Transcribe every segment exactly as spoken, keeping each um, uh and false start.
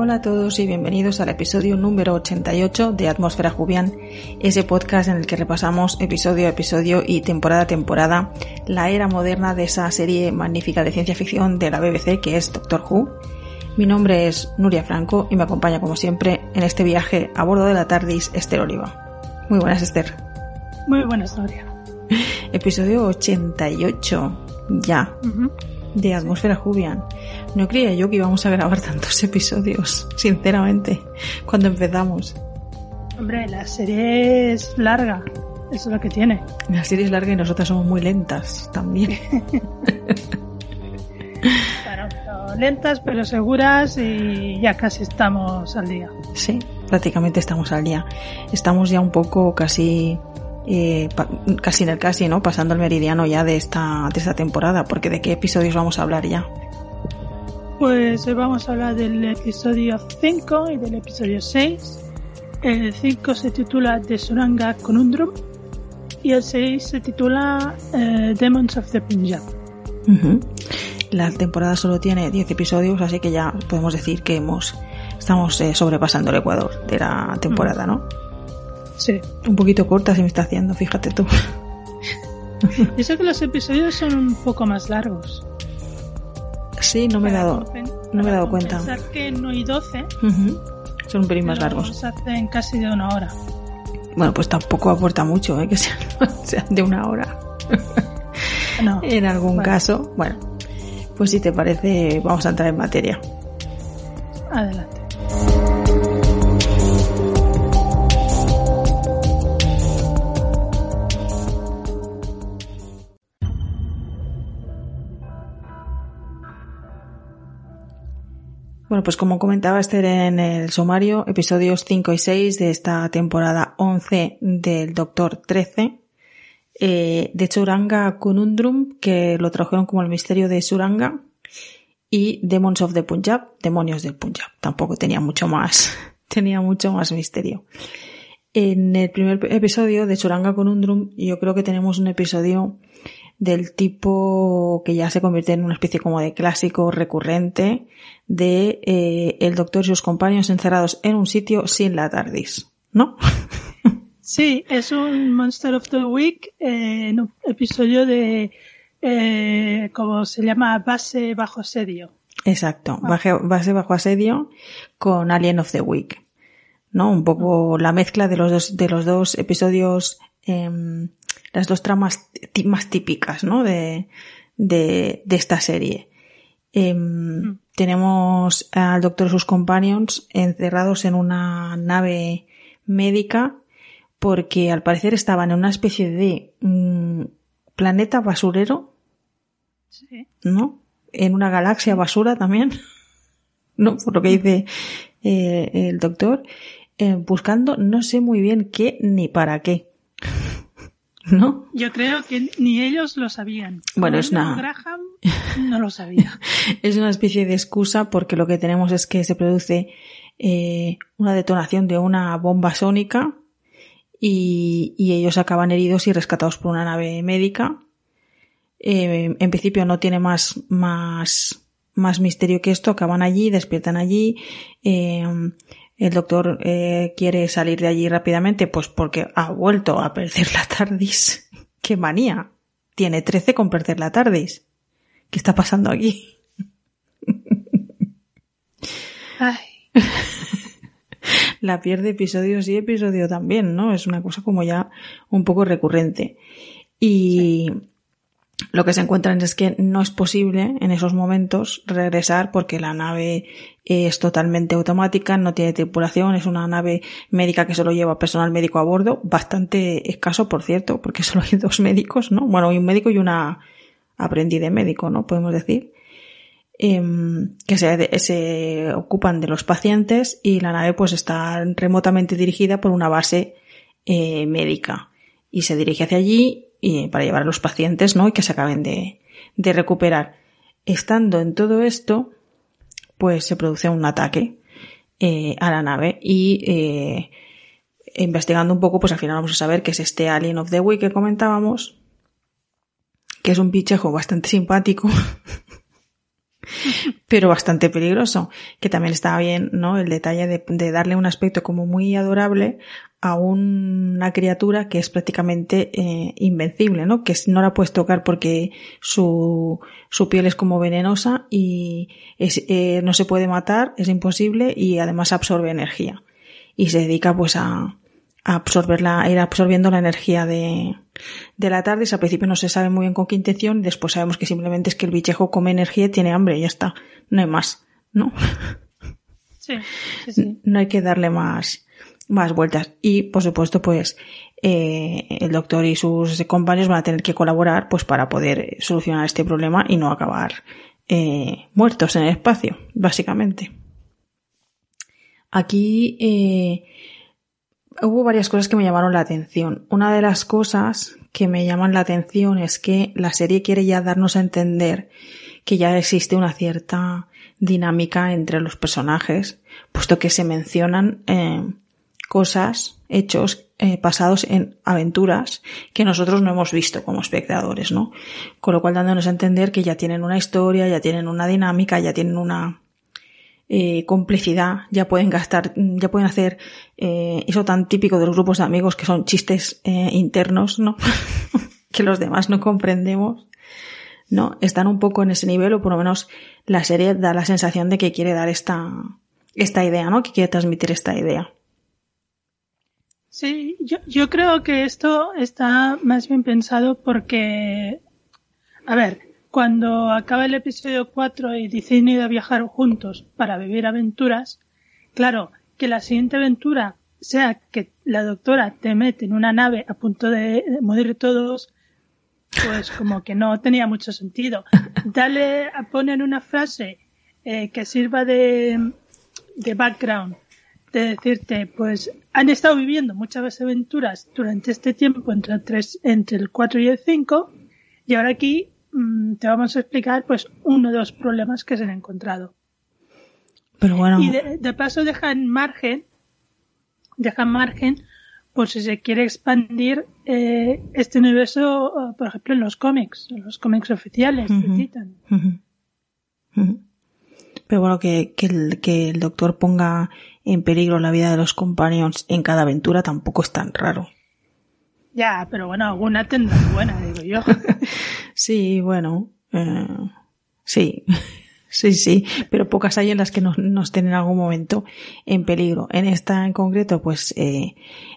Hola a todos y bienvenidos al episodio número ochenta y ocho de Atmósfera Jubian, ese podcast en el que repasamos episodio a episodio y temporada a temporada la era moderna de esa serie magnífica de ciencia ficción de la B B C que es Doctor Who. Mi nombre es Nuria Franco y me acompaña como siempre en este viaje a bordo de la TARDIS Esther Oliva. Muy buenas, Esther. Muy buenas, Nuria. Episodio ochenta y ocho ya uh-huh. de Atmósfera sí. Jubian. No creía yo que íbamos a grabar tantos episodios, sinceramente, cuando empezamos. Hombre, la serie es larga, eso es lo que tiene. La serie es larga y nosotras somos muy lentas también. Bueno, pero lentas pero seguras y ya casi estamos al día. Sí, prácticamente estamos al día. Estamos ya un poco casi... Eh, pa- casi en el casi, ¿no? Pasando el meridiano ya de esta, de esta temporada, porque ¿de qué episodios vamos a hablar ya? Pues hoy vamos a hablar del episodio cinco y del episodio seis. El cinco se titula The Suranga Conundrum y el seis se titula eh, Demons of the Punjab. Uh-huh. La temporada solo tiene diez episodios, así que ya podemos decir que hemos estamos eh, sobrepasando el ecuador de la temporada, ¿no? Sí. Un poquito corta se me está haciendo, fíjate tú. Yo sé que los episodios son un poco más largos. Sí, no me he dado, no me he dado cuenta. Pensar que no hay doce. Uh-huh. Son un pelín más largos. Se hacen casi de una hora. Bueno, pues tampoco aporta mucho, ¿eh? Que sean, sean de una hora. No. En algún bueno. caso, bueno, pues si te parece, vamos a entrar en materia. Adelante. Bueno, pues como comentaba Esther en el sumario, episodios cinco y seis de esta temporada once del Doctor trece, eh, de Suranga Conundrum, que lo tradujeron como el misterio de Suranga, y Demons of the Punjab, demonios del Punjab. Tampoco tenía mucho más, tenía mucho más misterio. En el primer episodio de Suranga Conundrum, yo creo que tenemos un episodio del tipo que ya se convierte en una especie como de clásico recurrente de eh, el Doctor y sus compañeros encerrados en un sitio sin la TARDIS, ¿no? Sí, es un Monster of the Week eh, en un episodio de eh, como se llama Base bajo asedio. Exacto, base, base bajo asedio con Alien of the Week, ¿no? Un poco la mezcla de los dos de los dos episodios, eh, las dos tramas t- más típicas, ¿no? De, de, de esta serie. Eh, mm. Tenemos al Doctor y sus companions encerrados en una nave médica porque al parecer estaban en una especie de mm, planeta basurero, sí. ¿no? En una galaxia basura también, ¿no? Por lo que dice eh, el Doctor, eh, buscando no sé muy bien qué ni para qué. ¿No? Yo creo que ni ellos lo sabían. Bueno, Como es una... Graham no lo sabía. Es una especie de excusa porque lo que tenemos es que se produce eh, una detonación de una bomba sónica y, y ellos acaban heridos y rescatados por una nave médica. Eh, en principio no tiene más, más, más misterio que esto. Acaban allí, despiertan allí. Eh, El doctor eh, quiere salir de allí rápidamente, pues porque ha vuelto a perder la TARDIS. ¡Qué manía! Tiene trece con perder la TARDIS. ¿Qué está pasando aquí? Ay. La pierde episodio sí, episodio también, ¿no? Es una cosa como ya un poco recurrente. Y... sí. Lo que se encuentran es que no es posible en esos momentos regresar porque la nave es totalmente automática, no tiene tripulación, es una nave médica que solo lleva personal médico a bordo, bastante escaso, por cierto, porque solo hay dos médicos, ¿no? Bueno, hay un médico y una aprendiz de médico, ¿no? Podemos decir. Eh, que se, se ocupan de los pacientes y la nave pues está remotamente dirigida por una base eh, médica y se dirige hacia allí y para llevar a los pacientes, ¿no? Y que se acaben de, de recuperar. Estando en todo esto, pues se produce un ataque eh, a la nave y eh, investigando un poco, pues al final vamos a saber que es este Alien of the Week que comentábamos, que es un bichejo bastante simpático pero bastante peligroso, que también está bien, ¿no? El detalle de, de darle un aspecto como muy adorable a una criatura que es prácticamente eh, invencible, ¿no? Que no la puedes tocar porque su, su piel es como venenosa y es, eh, no se puede matar, es imposible y además absorbe energía. Y se dedica pues a, a absorberla, a ir absorbiendo la energía de, de la TARDIS. Al principio no se sabe muy bien con qué intención, después sabemos que simplemente es que el bichejo come energía y tiene hambre y ya está, no hay más, ¿no? Sí, sí, sí. No hay que darle más, más vueltas. Y por supuesto, pues, eh, el doctor y sus compañeros van a tener que colaborar, pues, para poder solucionar este problema y no acabar, eh, muertos en el espacio, básicamente. Aquí, eh, hubo varias cosas que me llamaron la atención. Una de las cosas que me llaman la atención es que la serie quiere ya darnos a entender que ya existe una cierta dinámica entre los personajes, puesto que se mencionan eh, cosas, hechos eh, pasados en aventuras que nosotros no hemos visto como espectadores, ¿no? Con lo cual dándonos a entender que ya tienen una historia, ya tienen una dinámica, ya tienen una Eh, complicidad, ya pueden gastar, ya pueden hacer eh, eso tan típico de los grupos de amigos que son chistes eh, internos, ¿no? que los demás no comprendemos, ¿no? Están un poco en ese nivel, o por lo menos la serie da la sensación de que quiere dar esta, esta idea, ¿no? Que quiere transmitir esta idea. Sí, yo, yo creo que esto está más bien pensado porque, a ver, cuando acaba el episodio cuatro y deciden ir a viajar juntos para vivir aventuras, claro, que la siguiente aventura sea que la doctora te mete en una nave a punto de morir todos, pues como que no tenía mucho sentido. Dale a poner una frase eh, que sirva de, de background, de decirte, pues han estado viviendo muchas aventuras durante este tiempo entre el, tres, entre el cuatro y el cinco, y ahora aquí te vamos a explicar pues uno de los problemas que se han encontrado. Pero bueno. Y de, de paso dejan margen, dejan margen por si se quiere expandir eh, este universo, por ejemplo, en los cómics, en los cómics oficiales uh-huh. de Titan. Uh-huh. Uh-huh. Pero bueno, que, que, el, que el doctor ponga en peligro la vida de los companions en cada aventura tampoco es tan raro. Ya, pero bueno, alguna tendrá buena, digo yo. Sí, bueno, eh, sí, sí, sí, pero pocas hay en las que nos, nos tienen en algún momento en peligro. En esta en concreto, pues, eh,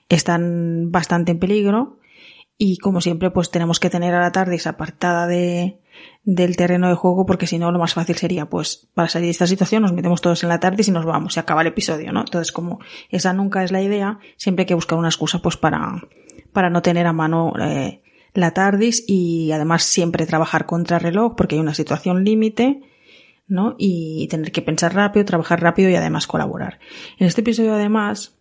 están bastante en peligro y como siempre, pues tenemos que tener a la TARDIS apartada de, del terreno de juego porque si no lo más fácil sería, pues, para salir de esta situación nos metemos todos en la TARDIS y nos vamos, se acaba el episodio, ¿no? Entonces, como esa nunca es la idea, siempre hay que buscar una excusa, pues, para... para no tener a mano eh, la TARDIS y además siempre trabajar contra reloj porque hay una situación límite, ¿no? Y tener que pensar rápido, trabajar rápido y además colaborar. En este episodio además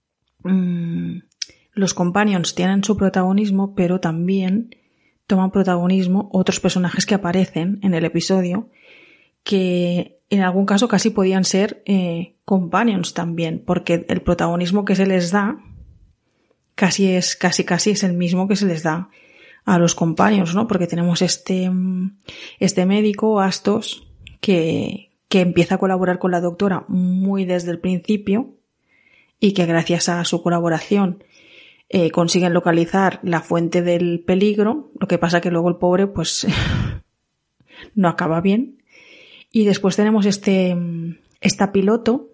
mmm, los companions tienen su protagonismo, pero también toman protagonismo otros personajes que aparecen en el episodio que en algún caso casi podían ser eh, companions también, porque el protagonismo que se les da casi es, casi casi es el mismo que se les da a los compañeros, ¿no? Porque tenemos este, este médico, Astos, que, que empieza a colaborar con la doctora muy desde el principio y que gracias a su colaboración eh, consiguen localizar la fuente del peligro. Lo que pasa que luego el pobre, pues, no acaba bien. Y después tenemos este, esta piloto,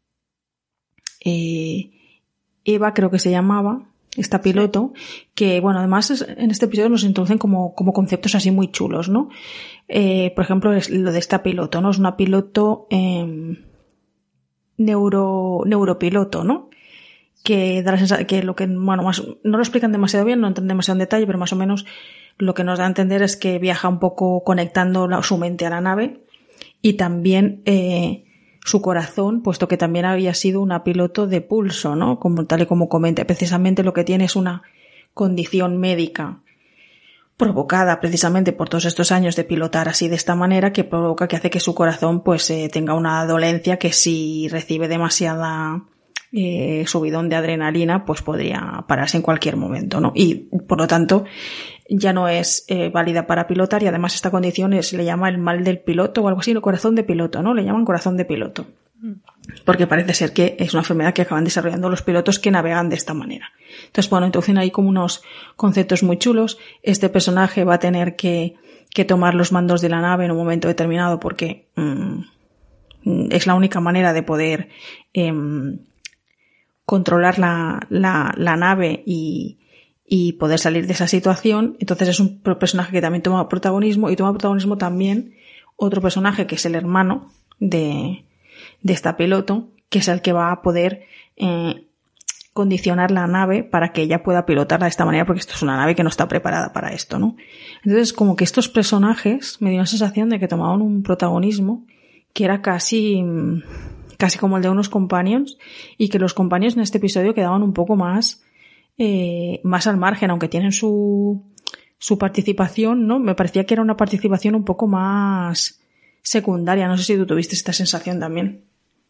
eh, Eva creo que se llamaba, esta piloto, sí. Que bueno, además en este episodio nos introducen como, como conceptos así muy chulos, ¿no? Eh, por ejemplo, es lo de esta piloto, ¿no? Es una piloto eh, neuro, neuropiloto, ¿no? Que da la sensación, que lo que, bueno, más, no lo explican demasiado bien, no entran demasiado en detalle, pero más o menos lo que nos da a entender es que viaja un poco conectando la, su mente a la nave y también, eh, su corazón, puesto que también había sido una piloto de pulso, ¿no? Como tal y como comenta, precisamente lo que tiene es una condición médica provocada precisamente por todos estos años de pilotar así de esta manera que provoca que hace que su corazón pues eh, tenga una dolencia que si recibe demasiada eh, subidón de adrenalina pues podría pararse en cualquier momento, ¿no? Y por lo tanto ya no es eh, válida para pilotar, y además esta condición es, se le llama el mal del piloto o algo así, el corazón de piloto, ¿no? Le llaman corazón de piloto. Porque parece ser que es una enfermedad que acaban desarrollando los pilotos que navegan de esta manera. Entonces, bueno, introducen ahí como unos conceptos muy chulos. Este personaje va a tener que, que tomar los mandos de la nave en un momento determinado porque mmm, es la única manera de poder eh, controlar la, la, la nave y, y poder salir de esa situación. Entonces es un personaje que también toma protagonismo, y toma protagonismo también otro personaje que es el hermano de, de esta piloto, que es el que va a poder eh, condicionar la nave para que ella pueda pilotarla de esta manera, porque esto es una nave que no está preparada para esto, ¿no? Entonces, como que estos personajes me dio una sensación de que tomaban un protagonismo que era casi, casi como el de unos companions, y que los companions en este episodio quedaban un poco más, eh, más al margen, aunque tienen su, su participación, ¿no? Me parecía que era una participación un poco más secundaria. No sé si tú tuviste esta sensación también.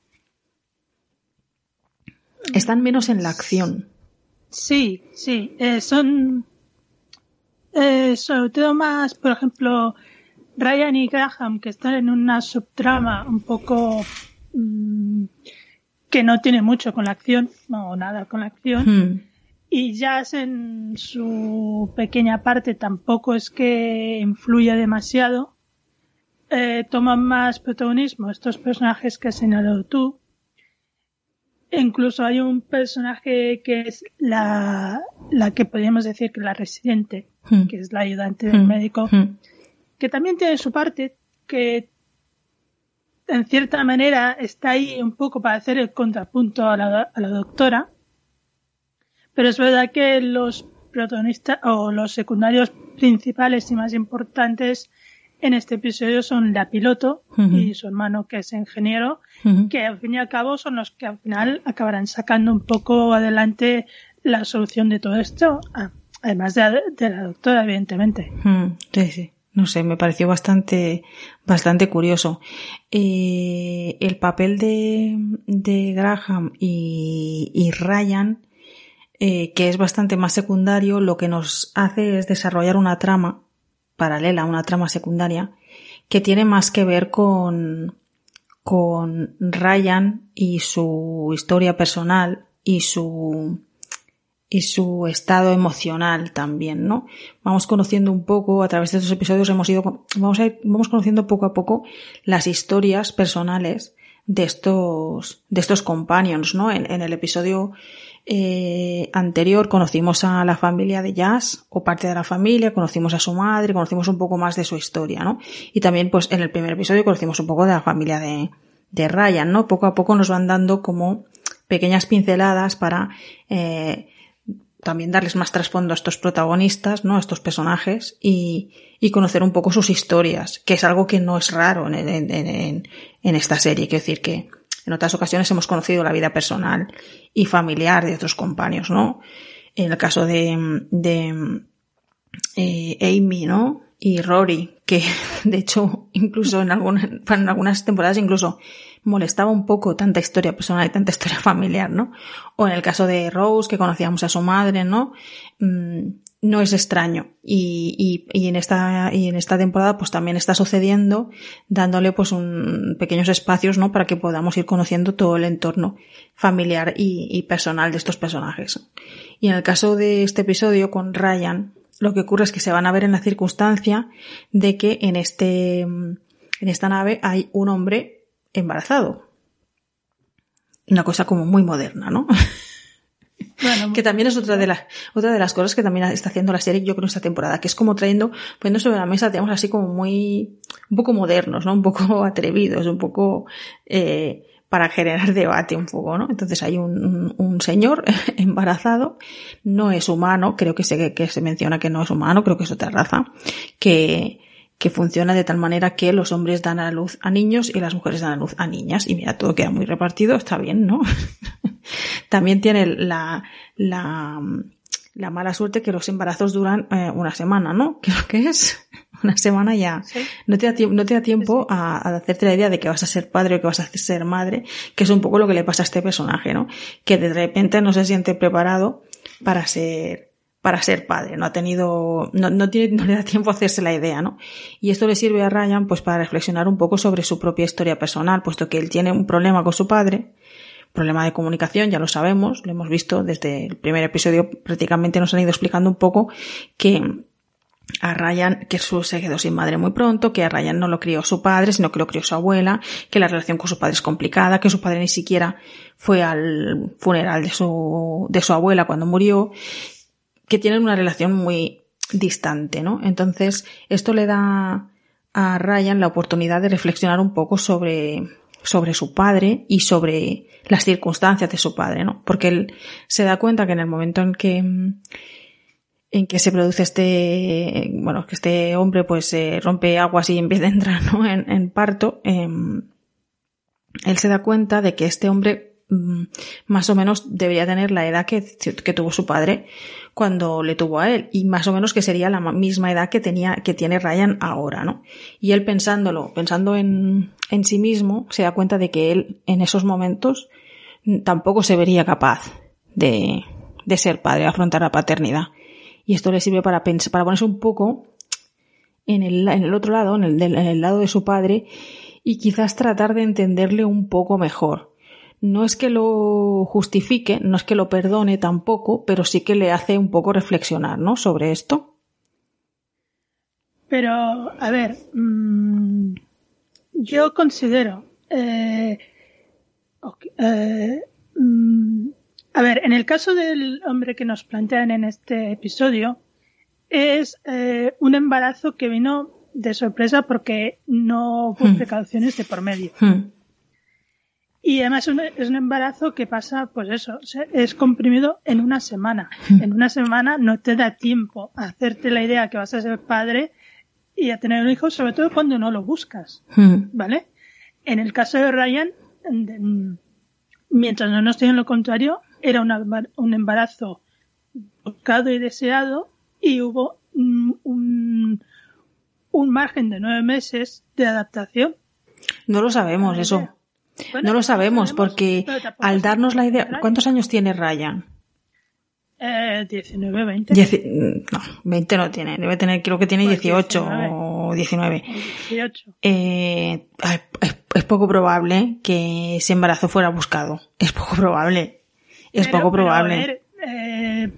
Están menos en la acción. Sí, sí. Eh, son eh, sobre todo más, por ejemplo, Ryan y Graham, que están en una subtrama un poco mmm, que no tiene mucho con la acción, no nada con la acción. Hmm. Y Jazz en su pequeña parte tampoco es que influya demasiado. Eh, toman más protagonismo estos personajes que has señalado tú. Incluso hay un personaje que es la, la que podríamos decir que es la residente, hmm. que es la ayudante del hmm. médico, hmm. que también tiene su parte, que en cierta manera está ahí un poco para hacer el contrapunto a la, a la doctora. Pero es verdad que los protagonistas o los secundarios principales y más importantes en este episodio son la piloto uh-huh. y su hermano, que es ingeniero, uh-huh. que al fin y al cabo son los que al final acabarán sacando un poco adelante la solución de todo esto, además de, de la doctora, evidentemente. Uh-huh. Sí, sí. No sé, me pareció bastante, bastante curioso. Eh, el papel de, de Graham y, y Ryan, eh, que es bastante más secundario, lo que nos hace es desarrollar una trama paralela, una trama secundaria, que tiene más que ver con, con Ryan y su historia personal y su, y su estado emocional también, ¿no? Vamos conociendo un poco, a través de estos episodios hemos ido, vamos a ir, vamos conociendo poco a poco las historias personales de estos, de estos companions, ¿no? En, en el episodio Eh, anterior conocimos a la familia de Jazz, o parte de la familia, conocimos a su madre, conocimos un poco más de su historia, ¿no? Y también, pues, en el primer episodio conocimos un poco de la familia de, de Ryan, ¿no? Poco a poco nos van dando como pequeñas pinceladas para, eh, también darles más trasfondo a estos protagonistas, ¿no? A estos personajes, y, y conocer un poco sus historias, que es algo que no es raro en, en, en, en esta serie. Quiero decir que en otras ocasiones hemos conocido la vida personal y familiar de otros compañeros, ¿no? En el caso de, de eh, Amy, ¿no? Y Rory, que de hecho incluso en, alguna, en algunas temporadas incluso molestaba un poco tanta historia personal y tanta historia familiar, ¿no? O en el caso de Rose, que conocíamos a su madre, ¿no? Mm, no es extraño, y, y, y en esta, y en esta temporada pues también está sucediendo, dándole pues un, pequeños espacios, ¿no? Para que podamos ir conociendo todo el entorno familiar y, y personal de estos personajes. Y en el caso de este episodio con Ryan, lo que ocurre es que se van a ver en la circunstancia de que en este, en esta nave hay un hombre embarazado. Una cosa como muy moderna, ¿no? Bueno, que también es otra de las otra de las cosas que también está haciendo la serie, yo creo, esta temporada, que es como trayendo, poniendo sobre la mesa, digamos así como muy, un poco modernos, ¿no? Un poco atrevidos, un poco, eh, para generar debate un poco, ¿no? Entonces hay un, un, un señor embarazado, no es humano, creo que se, que se menciona que no es humano, creo que es otra raza, que, que funciona de tal manera que los hombres dan a luz a niños y las mujeres dan a luz a niñas, y mira, todo queda muy repartido, está bien, ¿no? También tiene la, la, la mala suerte que los embarazos duran eh, una semana, ¿no? Creo que es una semana ya. ¿Sí? No te da tiempo, no te da tiempo sí, sí. A, a hacerte la idea de que vas a ser padre o que vas a ser madre, que es un poco lo que le pasa a este personaje, ¿no? Que de repente no se siente preparado para ser, para ser padre, no ha tenido, no, no tiene, no le da tiempo a hacerse la idea, ¿no? Y esto le sirve a Ryan pues para reflexionar un poco sobre su propia historia personal, puesto que él tiene un problema con su padre, problema de comunicación, ya lo sabemos, lo hemos visto desde el primer episodio, prácticamente nos han ido explicando un poco que a Ryan, que su, se quedó sin madre muy pronto, que a Ryan no lo crió su padre, sino que lo crió su abuela, que la relación con su padre es complicada, que su padre ni siquiera fue al funeral de su, de su abuela cuando murió, que tienen una relación muy distante, ¿no? Entonces, esto le da a Ryan la oportunidad de reflexionar un poco sobre, sobre su padre y sobre las circunstancias de su padre, ¿no? Porque él se da cuenta que en el momento en que, en que se produce este, bueno, que este hombre pues eh, rompe aguas y empieza a entrar, ¿no? En, en parto, eh, él se da cuenta de que este hombre más o menos debería tener la edad que, que tuvo su padre cuando le tuvo a él, y más o menos que sería la misma edad que tenía, que tiene Ryan ahora, ¿no? Y él pensándolo, pensando en, en sí mismo, se da cuenta de que él en esos momentos tampoco se vería capaz de, de ser padre, de afrontar la paternidad. Y esto le sirve para pensar, para ponerse un poco en el, en el otro lado, en el, en el lado de su padre, y quizás tratar de entenderle un poco mejor. No es que lo justifique, no es que lo perdone tampoco, pero sí que le hace un poco reflexionar, ¿no? Sobre esto. Pero, a ver, mmm, yo considero, eh, okay, eh, mmm, a ver, en el caso del hombre que nos plantean en este episodio, es eh, un embarazo que vino de sorpresa porque no hubo hmm. precauciones de por medio. Hmm. Y además es un embarazo que pasa, pues eso, es comprimido en una semana. En una semana no te da tiempo a hacerte la idea que vas a ser padre y a tener un hijo, sobre todo cuando no lo buscas, ¿vale? En el caso de Ryan, mientras no nos digan lo contrario, era un embarazo buscado y deseado y hubo un, un, un margen de nueve meses de adaptación. No lo sabemos, eso. Bueno, no lo sabemos, porque al darnos la idea... ¿Cuántos años tiene Ryan? Eh, diecinueve, veinte. Dieci... No, veinte no tiene. Debe tener, creo que tiene pues dieciocho diecinueve. O diecinueve. dieciocho. Eh, es, es poco probable que ese embarazo fuera buscado. Es poco probable. Es pero, poco probable. Pero, a ver, eh,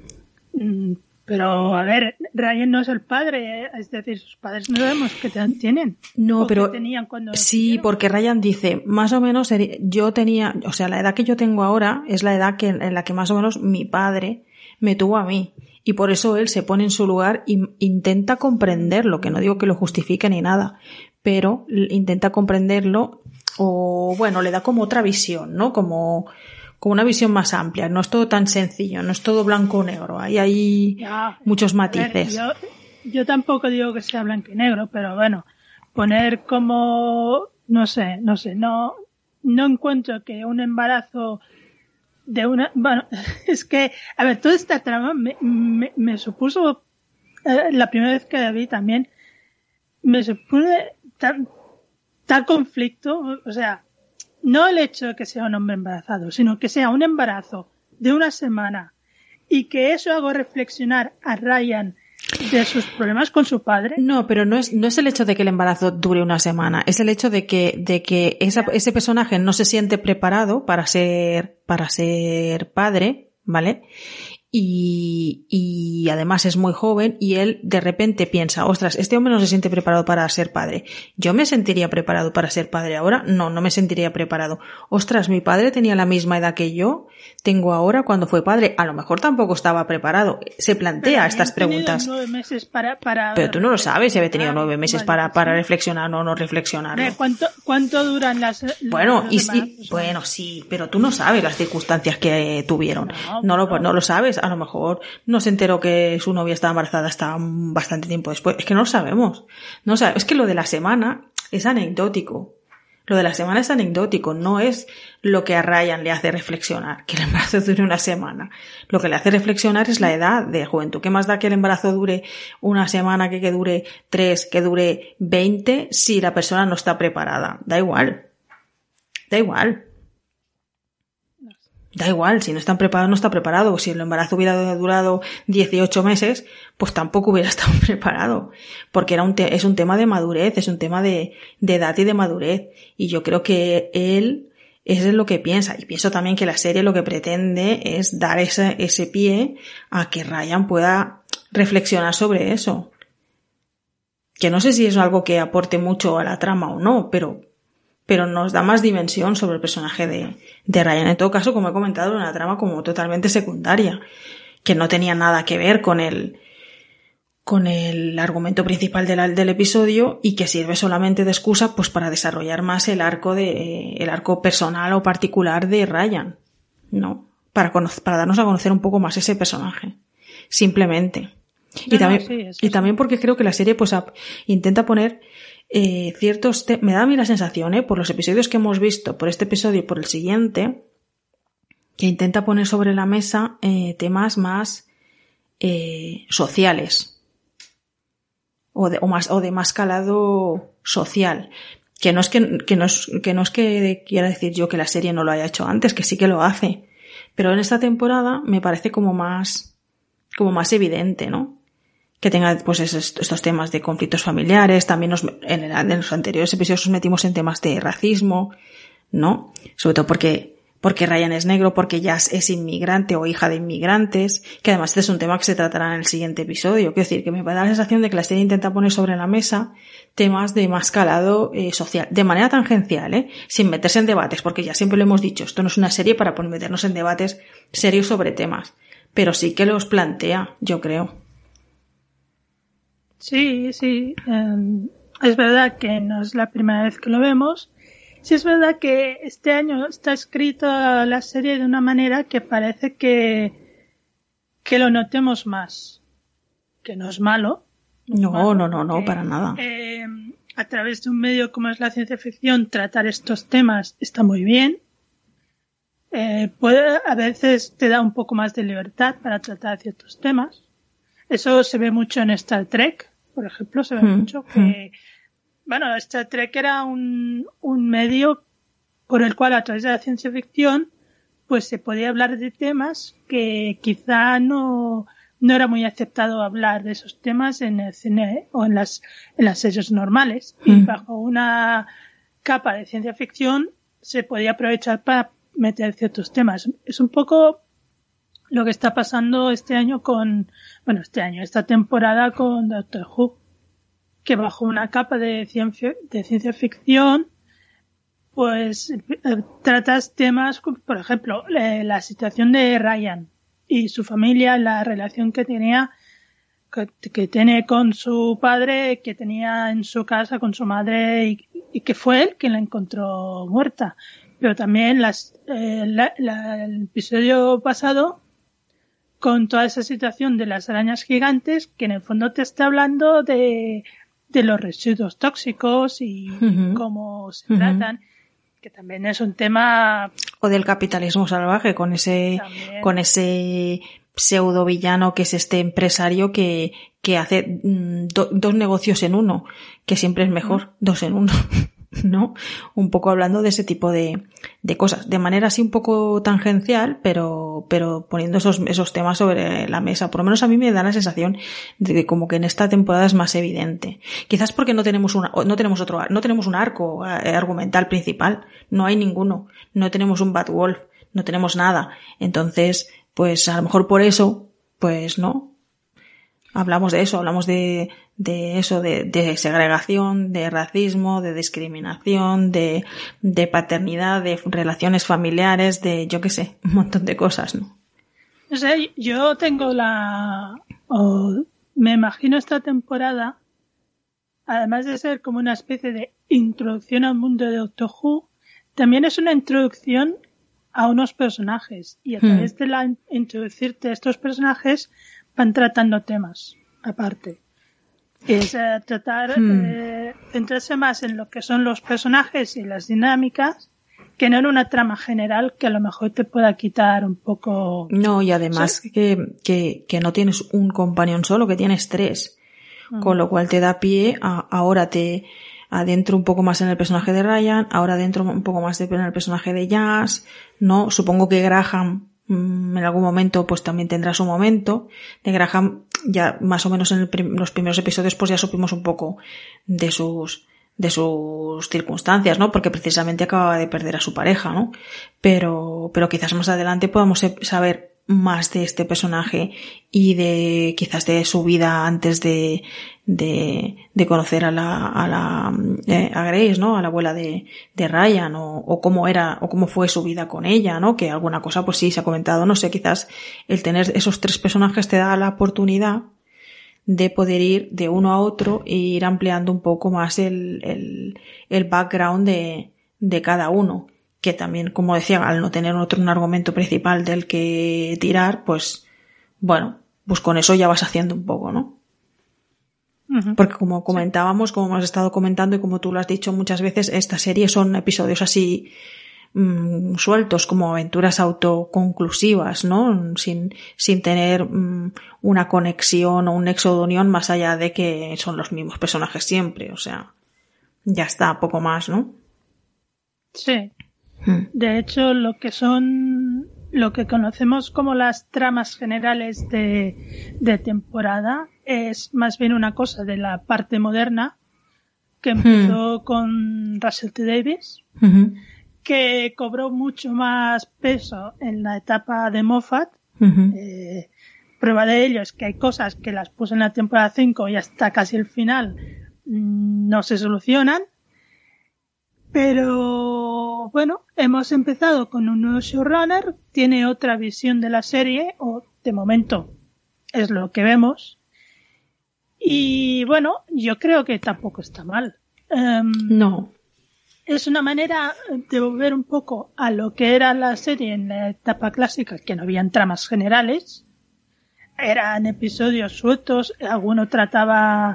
pero, a ver, Ryan no es el padre, es decir, sus padres no sabemos qué tienen. No, pero tenían cuando sí, porque Ryan dice, más o menos, yo tenía, o sea, la edad que yo tengo ahora es la edad que, en la que más o menos mi padre me tuvo a mí. Y por eso él se pone en su lugar e intenta comprenderlo, que no digo que lo justifique ni nada, pero intenta comprenderlo, o bueno, le da como otra visión, ¿no? Como... con una visión más amplia, no es todo tan sencillo, no es todo blanco o negro, hay ahí ya, muchos matices. Ver, yo, yo tampoco digo que sea blanco y negro, pero bueno, poner como, no sé, no sé, no, no encuentro que un embarazo de una, bueno, es que, a ver, toda esta trama me, me, me supuso, eh, la primera vez que la vi también, me supone tal, tal conflicto, o sea, no el hecho de que sea un hombre embarazado, sino que sea un embarazo de una semana y que eso haga reflexionar a Ryan de sus problemas con su padre. No, pero no es, no es el hecho de que el embarazo dure una semana, es el hecho de que, de que esa, ese personaje no se siente preparado para ser, para ser padre, ¿vale? Y, y además es muy joven y él de repente piensa, ostras, este hombre no se siente preparado para ser padre. ¿Yo me sentiría preparado para ser padre ahora? No, no me sentiría preparado. Ostras, mi padre tenía la misma edad que yo, tengo ahora cuando fue padre. A lo mejor tampoco estaba preparado. Se plantea estas preguntas. Nueve meses para, para... Pero tú no lo sabes si había tenido nueve meses vale, para, para reflexionar o no reflexionar. ¿Cuánto, cuánto duran las... Bueno, las y, y, bueno, sí, pero tú no sabes las circunstancias que tuvieron. No, no, lo, no lo sabes. A lo mejor no se enteró que su novia estaba embarazada hasta bastante tiempo después. Es que no lo sabemos. No sabemos. Es que lo de la semana es anecdótico. Lo de la semana es anecdótico. No es lo que a Ryan le hace reflexionar, que el embarazo dure una semana. Lo que le hace reflexionar es la edad de juventud. ¿Qué más da que el embarazo dure una semana que que dure tres, que dure veinte si la persona no está preparada? Da igual. Da igual. Da igual, si no están preparados, no está preparado. Si el embarazo hubiera durado dieciocho meses, pues tampoco hubiera estado preparado. Porque era un te- es un tema de madurez, es un tema de, de edad y de madurez. Y yo creo que él, eso es lo que piensa. Y pienso también que la serie lo que pretende es dar ese, ese pie a que Ryan pueda reflexionar sobre eso. Que no sé si es algo que aporte mucho a la trama o no, pero pero nos da más dimensión sobre el personaje de, de Ryan. En todo caso, como he comentado, una trama como totalmente secundaria, que no tenía nada que ver con el, con el argumento principal del, del episodio y que sirve solamente de excusa pues para desarrollar más el arco de, el arco personal o particular de Ryan, ¿no? Para conocer, para darnos a conocer un poco más ese personaje. Simplemente. No, y también, no, sí, eso y también porque creo que la serie pues a, intenta poner Eh, ciertos te- me da a mí la sensación, eh, por los episodios que hemos visto, por este episodio y por el siguiente, que intenta poner sobre la mesa eh, temas más eh, sociales o de, o más o de más calado social, que no es que, que no es que no es que quiera decir yo que la serie no lo haya hecho antes, que sí que lo hace, pero en esta temporada me parece como más como más evidente, ¿no? Que tenga pues estos temas de conflictos familiares, también nos, en, el, en los anteriores episodios nos metimos en temas de racismo, ¿no? Sobre todo porque, porque Ryan es negro, porque Jazz es inmigrante o hija de inmigrantes, que además este es un tema que se tratará en el siguiente episodio. Quiero decir, que me da la sensación de que la serie intenta poner sobre la mesa temas de más calado eh, social, de manera tangencial, ¿eh? Sin meterse en debates, porque ya siempre lo hemos dicho, esto no es una serie para meternos en debates serios sobre temas, pero sí que los plantea, yo creo. Sí, sí. Eh, es verdad que no es la primera vez que lo vemos. Sí es verdad que este año está escrita la serie de una manera que parece que, que lo notemos más. Que no es malo. No, malo, no, no, no, porque, para nada. Eh, a través de un medio como es la ciencia ficción, tratar estos temas está muy bien. Eh, puede, a veces te da un poco más de libertad para tratar ciertos temas. Eso se ve mucho en Star Trek, por ejemplo, se ve mm, mucho que, mm. bueno, Star Trek era un, un medio por el cual a través de la ciencia ficción pues se podía hablar de temas que quizá no, no era muy aceptado hablar de esos temas en el cine o en las, en las series normales. Mm. Y bajo una capa de ciencia ficción se podía aprovechar para meter ciertos temas. Es un poco lo que está pasando este año con, bueno, este año, esta temporada con Doctor Who, que bajo una capa de ciencia, de ciencia ficción, pues eh, tratas temas, por ejemplo, eh, la situación de Ryan y su familia, la relación que tenía, que, que tiene con su padre, que tenía en su casa con su madre y, y que fue él quien la encontró muerta. Pero también las, eh, la, la, el episodio pasado, con toda esa situación de las arañas gigantes, que en el fondo te está hablando de, de los residuos tóxicos y uh-huh. cómo se uh-huh. tratan, que también es un tema. O del capitalismo salvaje, con ese, también. con ese pseudo villano que es este empresario que, que hace do, dos negocios en uno, que siempre es mejor, uh-huh. dos en uno. ¿No? Un poco hablando de ese tipo de, de cosas, de manera así un poco tangencial, pero, pero poniendo esos, esos temas sobre la mesa. Por lo menos a mí me da la sensación de que como que en esta temporada es más evidente. Quizás porque no tenemos una, no tenemos otro, no tenemos un arco argumental principal. No hay ninguno. No tenemos un Bad Wolf. No tenemos nada. Entonces, pues a lo mejor por eso, pues no. Hablamos de eso, hablamos de, de eso, de, de segregación, de racismo, de discriminación, de, de paternidad, de relaciones familiares, de yo qué sé, un montón de cosas, ¿no? No sé, yo tengo la, oh, me imagino esta temporada, además de ser como una especie de introducción al mundo de Doctor Who, también es una introducción a unos personajes y a través hmm. de la introducirte a estos personajes van tratando temas aparte. Es eh, tratar, hmm. eh, centrarse más en lo que son los personajes y las dinámicas que no en una trama general que a lo mejor te pueda quitar un poco. No, y además ¿sí? que, que, que no tienes un companion solo, que tienes tres. Hmm. Con lo cual te da pie a, ahora te, adentro un poco más en el personaje de Ryan, ahora adentro un poco más en el personaje de Jazz, ¿no? Supongo que Graham mmm, en algún momento pues también tendrá su momento. De Graham ya más o menos en el prim- los primeros episodios pues ya supimos un poco de sus de sus circunstancias, ¿no? Porque precisamente acababa de perder a su pareja, ¿no? Pero pero quizás más adelante podamos saber más de este personaje y de quizás de su vida antes de de, de conocer a la a la eh, a Grace, ¿no? A la abuela de, de Ryan, o, o cómo era o cómo fue su vida con ella, ¿no? Que alguna cosa pues sí se ha comentado, no sé, quizás el tener esos tres personajes te da la oportunidad de poder ir de uno a otro e ir ampliando un poco más el el, el background de de cada uno. Que también, como decía, al no tener otro un argumento principal del que tirar, pues, bueno, pues con eso ya vas haciendo un poco, ¿no? Uh-huh. Porque como comentábamos, como hemos estado comentando y como tú lo has dicho muchas veces, esta serie son episodios así mmm, sueltos, como aventuras autoconclusivas, ¿no? Sin, sin tener mmm, una conexión o un nexo de unión más allá de que son los mismos personajes siempre, o sea, ya está, poco más, ¿no? Sí. De hecho, lo que son, lo que conocemos como las tramas generales de, de temporada es más bien una cosa de la parte moderna que empezó hmm. con Russell T Davies, uh-huh. que cobró mucho más peso en la etapa de Moffat. Uh-huh. Eh, prueba de ello es que hay cosas que las puso en la temporada cinco y hasta casi el final no se solucionan. Pero bueno, hemos empezado con un nuevo showrunner, tiene otra visión de la serie, o de momento es lo que vemos. Y bueno, yo creo que tampoco está mal. Um, no. Es una manera de volver un poco a lo que era la serie en la etapa clásica, que no habían tramas generales. Eran episodios sueltos, alguno trataba...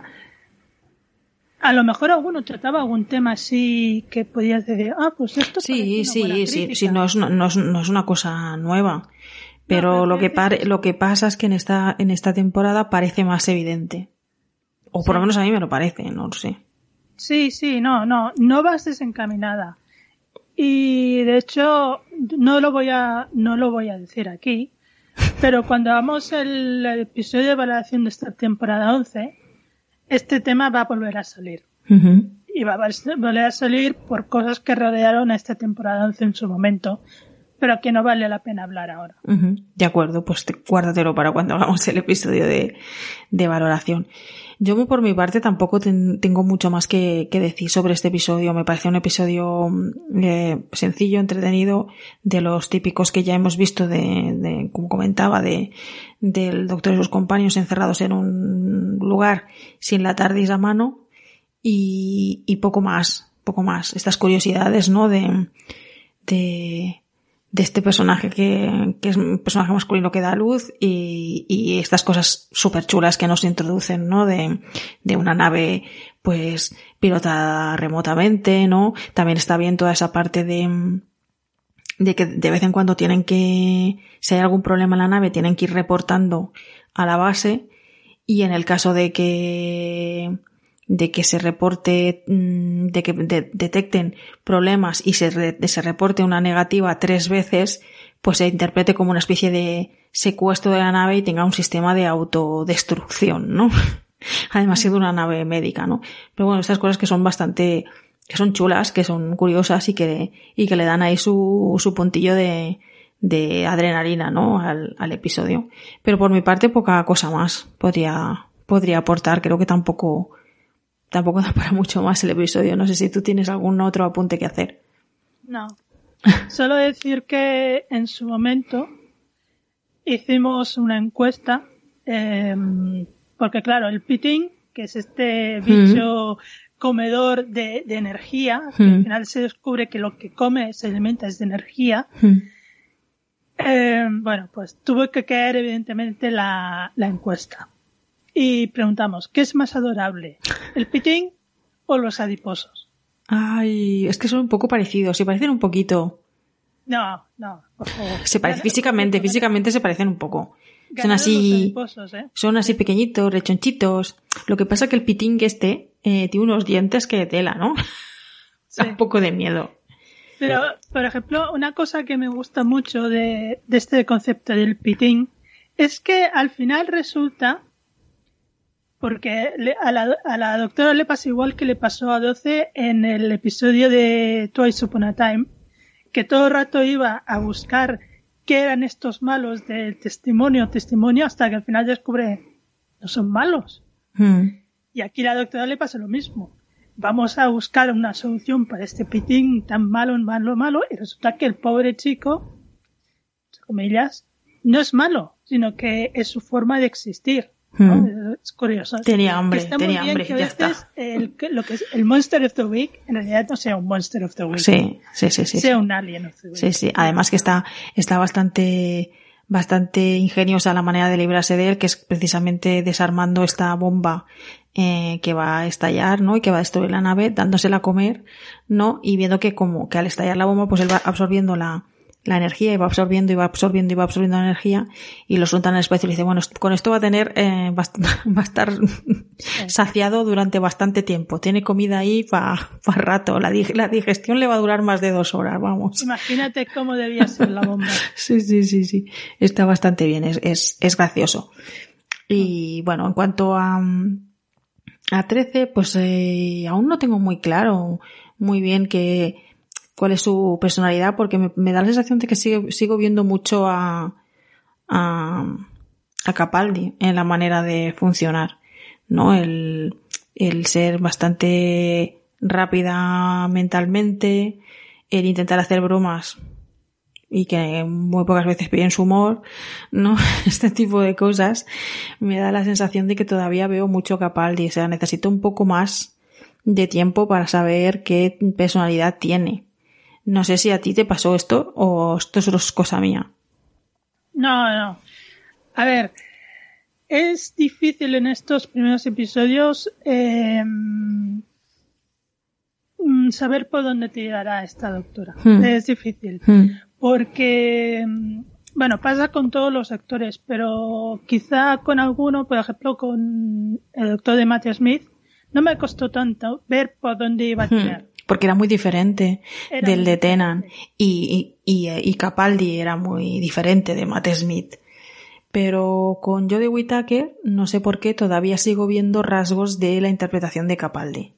A lo mejor alguno trataba algún tema así que podías decir, ah, pues esto sí, sí, sí, sí, no es, no, no es, no es una cosa nueva. Pero no, lo que pare, lo que pasa es que en esta, en esta temporada parece más evidente. O por sí. lo menos a mí me lo parece, no lo sé. Sí, sí, no, no, no vas desencaminada. Y de hecho, no lo voy a, no lo voy a decir aquí, pero cuando hagamos el, el episodio de evaluación de esta temporada once, este tema va a volver a salir. Uh-huh. Y va a volver a salir por cosas que rodearon a esta temporada once en su momento, pero que no vale la pena hablar ahora. Uh-huh. De acuerdo, pues te, guárdatelo para cuando hagamos el episodio de, de valoración. Yo por mi parte tampoco ten, tengo mucho más que, que decir sobre este episodio. Me parece un episodio eh, sencillo, entretenido, de los típicos que ya hemos visto de, de como comentaba, de del Doctor y sus compañeros encerrados en un lugar sin la TARDIS a mano y, y poco más, poco más. Estas curiosidades, ¿no? De, de, de este personaje que, que es un personaje masculino que da luz y, y estas cosas súper chulas que nos introducen, ¿no? De, de una nave, pues, pilotada remotamente, ¿no? También está bien toda esa parte de, de que de vez en cuando tienen que, si hay algún problema en la nave, tienen que ir reportando a la base, y en el caso de que, de que se reporte, de que de, detecten problemas y se, re, se reporte una negativa tres veces, pues se interprete como una especie de secuestro de la nave y tenga un sistema de autodestrucción, ¿no? Además siendo una nave médica, ¿no? Pero bueno, estas cosas que son bastante, que son chulas, que son curiosas y que, y que le dan ahí su, su puntillo de, de adrenalina, ¿no? Al, al episodio. Pero por mi parte poca cosa más podría, podría aportar. Creo que tampoco, tampoco da para mucho más el episodio. No sé si tú tienes algún otro apunte que hacer. No. Solo decir que en su momento hicimos una encuesta, eh, porque claro, el pitín, que es este bicho mm. comedor de, de energía, mm. que al final se descubre que lo que come se alimenta es de energía, mm. eh, bueno, pues tuvo que caer evidentemente la, la encuesta. Y preguntamos, ¿qué es más adorable? ¿El pitín o los adiposos? Ay, es que son un poco parecidos, se parecen un poquito. No, no, por favor. Se parece físicamente, físicamente se parecen un poco. Son así, ¿eh? son así pequeñitos, rechonchitos. Lo que pasa es que el pitín este eh, tiene unos dientes que tela, ¿no? Sí. Da un poco de miedo. Pero, por ejemplo, una cosa que me gusta mucho de, de este concepto del pitín es que al final resulta, porque le, a, la, a la doctora le pasa igual que le pasó a doce en el episodio de Twice Upon a Time, que todo el rato iba a buscar qué eran estos malos del testimonio, testimonio, hasta que al final descubre, no son malos. Mm. Y aquí a la doctora le pasa lo mismo. Vamos a buscar una solución para este pitín tan malo, malo, malo, y resulta que el pobre chico, entre comillas, no es malo, sino que es su forma de existir. ¿no? Mm. Es curioso. Tenía hambre, está tenía muy bien hambre, que a ya veces está. El, lo que es el Monster of the Week en realidad no sea un Monster of the Week. Sí, sí, sí, sí. Sea sí. un Alien of the Week. Sí, sí. Además que está, está bastante, bastante ingeniosa la manera de librarse de él, que es precisamente desarmando esta bomba eh, que va a estallar, ¿no? Y que va a destruir la nave, dándosela a comer, ¿no? Y viendo que como que al estallar la bomba, pues él va absorbiendo la, la energía y va absorbiendo y va absorbiendo y va absorbiendo la energía y lo sueltan en el espacio y le dice, bueno, con esto va a tener, eh, va, va a estar sí. saciado durante bastante tiempo. Tiene comida ahí para pa rato. La, dig la digestión le va a durar más de dos horas, vamos. Imagínate cómo debía ser la bomba. Sí, sí, sí, sí. Está bastante bien. Es, es, es gracioso. Y bueno, en cuanto a, a trece, pues eh, aún no tengo muy claro muy bien que cuál es su personalidad, porque me, me da la sensación de que sigo, sigo viendo mucho a, a, a Capaldi en la manera de funcionar, ¿no? El, el ser bastante rápida mentalmente, el intentar hacer bromas y que muy pocas veces pillen su humor, ¿no? Este tipo de cosas me da la sensación de que todavía veo mucho Capaldi, o sea, necesito un poco más de tiempo para saber qué personalidad tiene. No sé si a ti te pasó esto o esto es solo cosa mía. No, no. A ver, es difícil en estos primeros episodios eh, saber por dónde tirará esta doctora. Hmm. Es difícil. Hmm. Porque, bueno, pasa con todos los actores, pero quizá con alguno, por ejemplo, con el doctor de Matt Smith, no me costó tanto ver por dónde iba a tirar. Hmm. Porque era muy diferente era del muy de Tennant y, y, y, y Capaldi era muy diferente de Matt Smith. Pero con Jodie Whittaker, no sé por qué, todavía sigo viendo rasgos de la interpretación de Capaldi.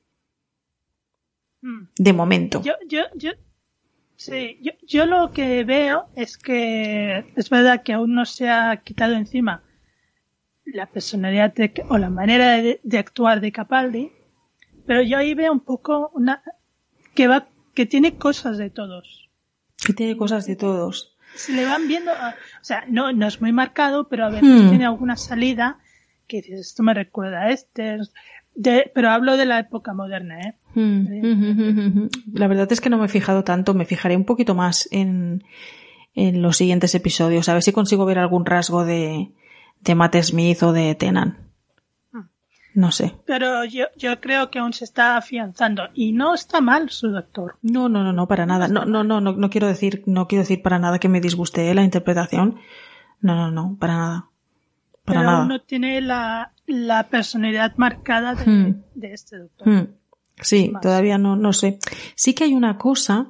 Mm. De momento. Yo, yo, yo, sí, yo, yo lo que veo es que es verdad que aún no se ha quitado encima la personalidad de, o la manera de, de actuar de Capaldi, pero yo ahí veo un poco una que va que tiene cosas de todos. Que tiene cosas de todos. Se le van viendo, o sea, no no es muy marcado, pero a veces hmm. tiene alguna salida que dices, esto me recuerda a este, de, pero hablo de la época moderna, ¿eh? Hmm. Eh, la verdad es que no me he fijado tanto, me fijaré un poquito más en, en los siguientes episodios, a ver si consigo ver algún rasgo de, de Matt Smith o de Tennant. No sé. Pero yo, yo creo que aún se está afianzando y no está mal su doctor. No, no, no, no, para nada. No, no, no, no, no quiero decir, no quiero decir para nada que me disguste la interpretación. No, no, no, para nada. Para Pero nada. aún no tiene la, la personalidad marcada de, hmm. de este doctor. Hmm. Sí, Más. todavía no, no sé. Sí que hay una cosa,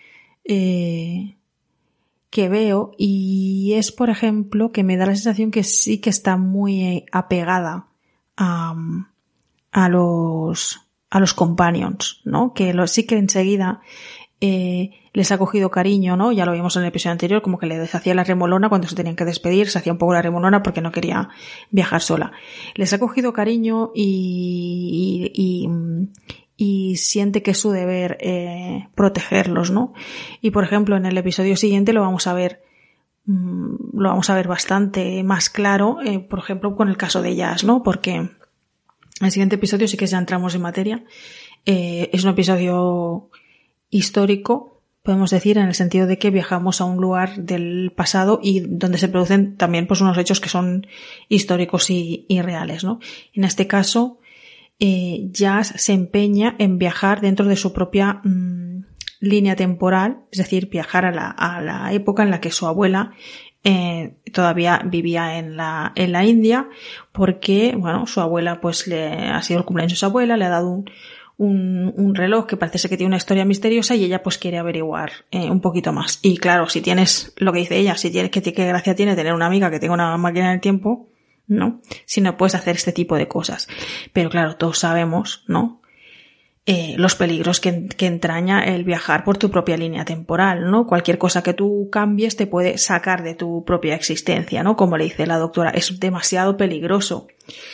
eh, que veo y es, por ejemplo, que me da la sensación que sí que está muy apegada a, a los a los companions, ¿no? Que lo, sí que enseguida eh, les ha cogido cariño, ¿no? Ya lo vimos en el episodio anterior, como que le hacía la remolona cuando se tenían que despedir, se hacía un poco la remolona porque no quería viajar sola. Les ha cogido cariño y, y, y, y siente que es su deber eh, protegerlos, ¿no? Y por ejemplo, en el episodio siguiente lo vamos a ver lo vamos a ver bastante más claro, eh, por ejemplo, con el caso de Jazz, ¿no? Porque en el siguiente episodio sí que ya entramos en materia. Eh, es un episodio histórico, podemos decir, en el sentido de que viajamos a un lugar del pasado y donde se producen también pues unos hechos que son históricos y, y reales, ¿no? En este caso, eh, Jazz se empeña en viajar dentro de su propia mmm, línea temporal, es decir, viajar a la, a la época en la que su abuela eh, todavía vivía en la, en la India, porque, bueno, su abuela pues le ha sido el cumpleaños de su abuela, le ha dado un, un, un reloj que parece ser que tiene una historia misteriosa y ella pues quiere averiguar eh, un poquito más. Y claro, si tienes, lo que dice ella, si tienes, que qué gracia tiene tener una amiga que tenga una máquina del tiempo, ¿no? Si no puedes hacer este tipo de cosas. Pero claro, todos sabemos, ¿no? Eh, los peligros que, que entraña el viajar por tu propia línea temporal, ¿no? Cualquier cosa que tú cambies te puede sacar de tu propia existencia, ¿no? Como le dice la doctora, es demasiado peligroso.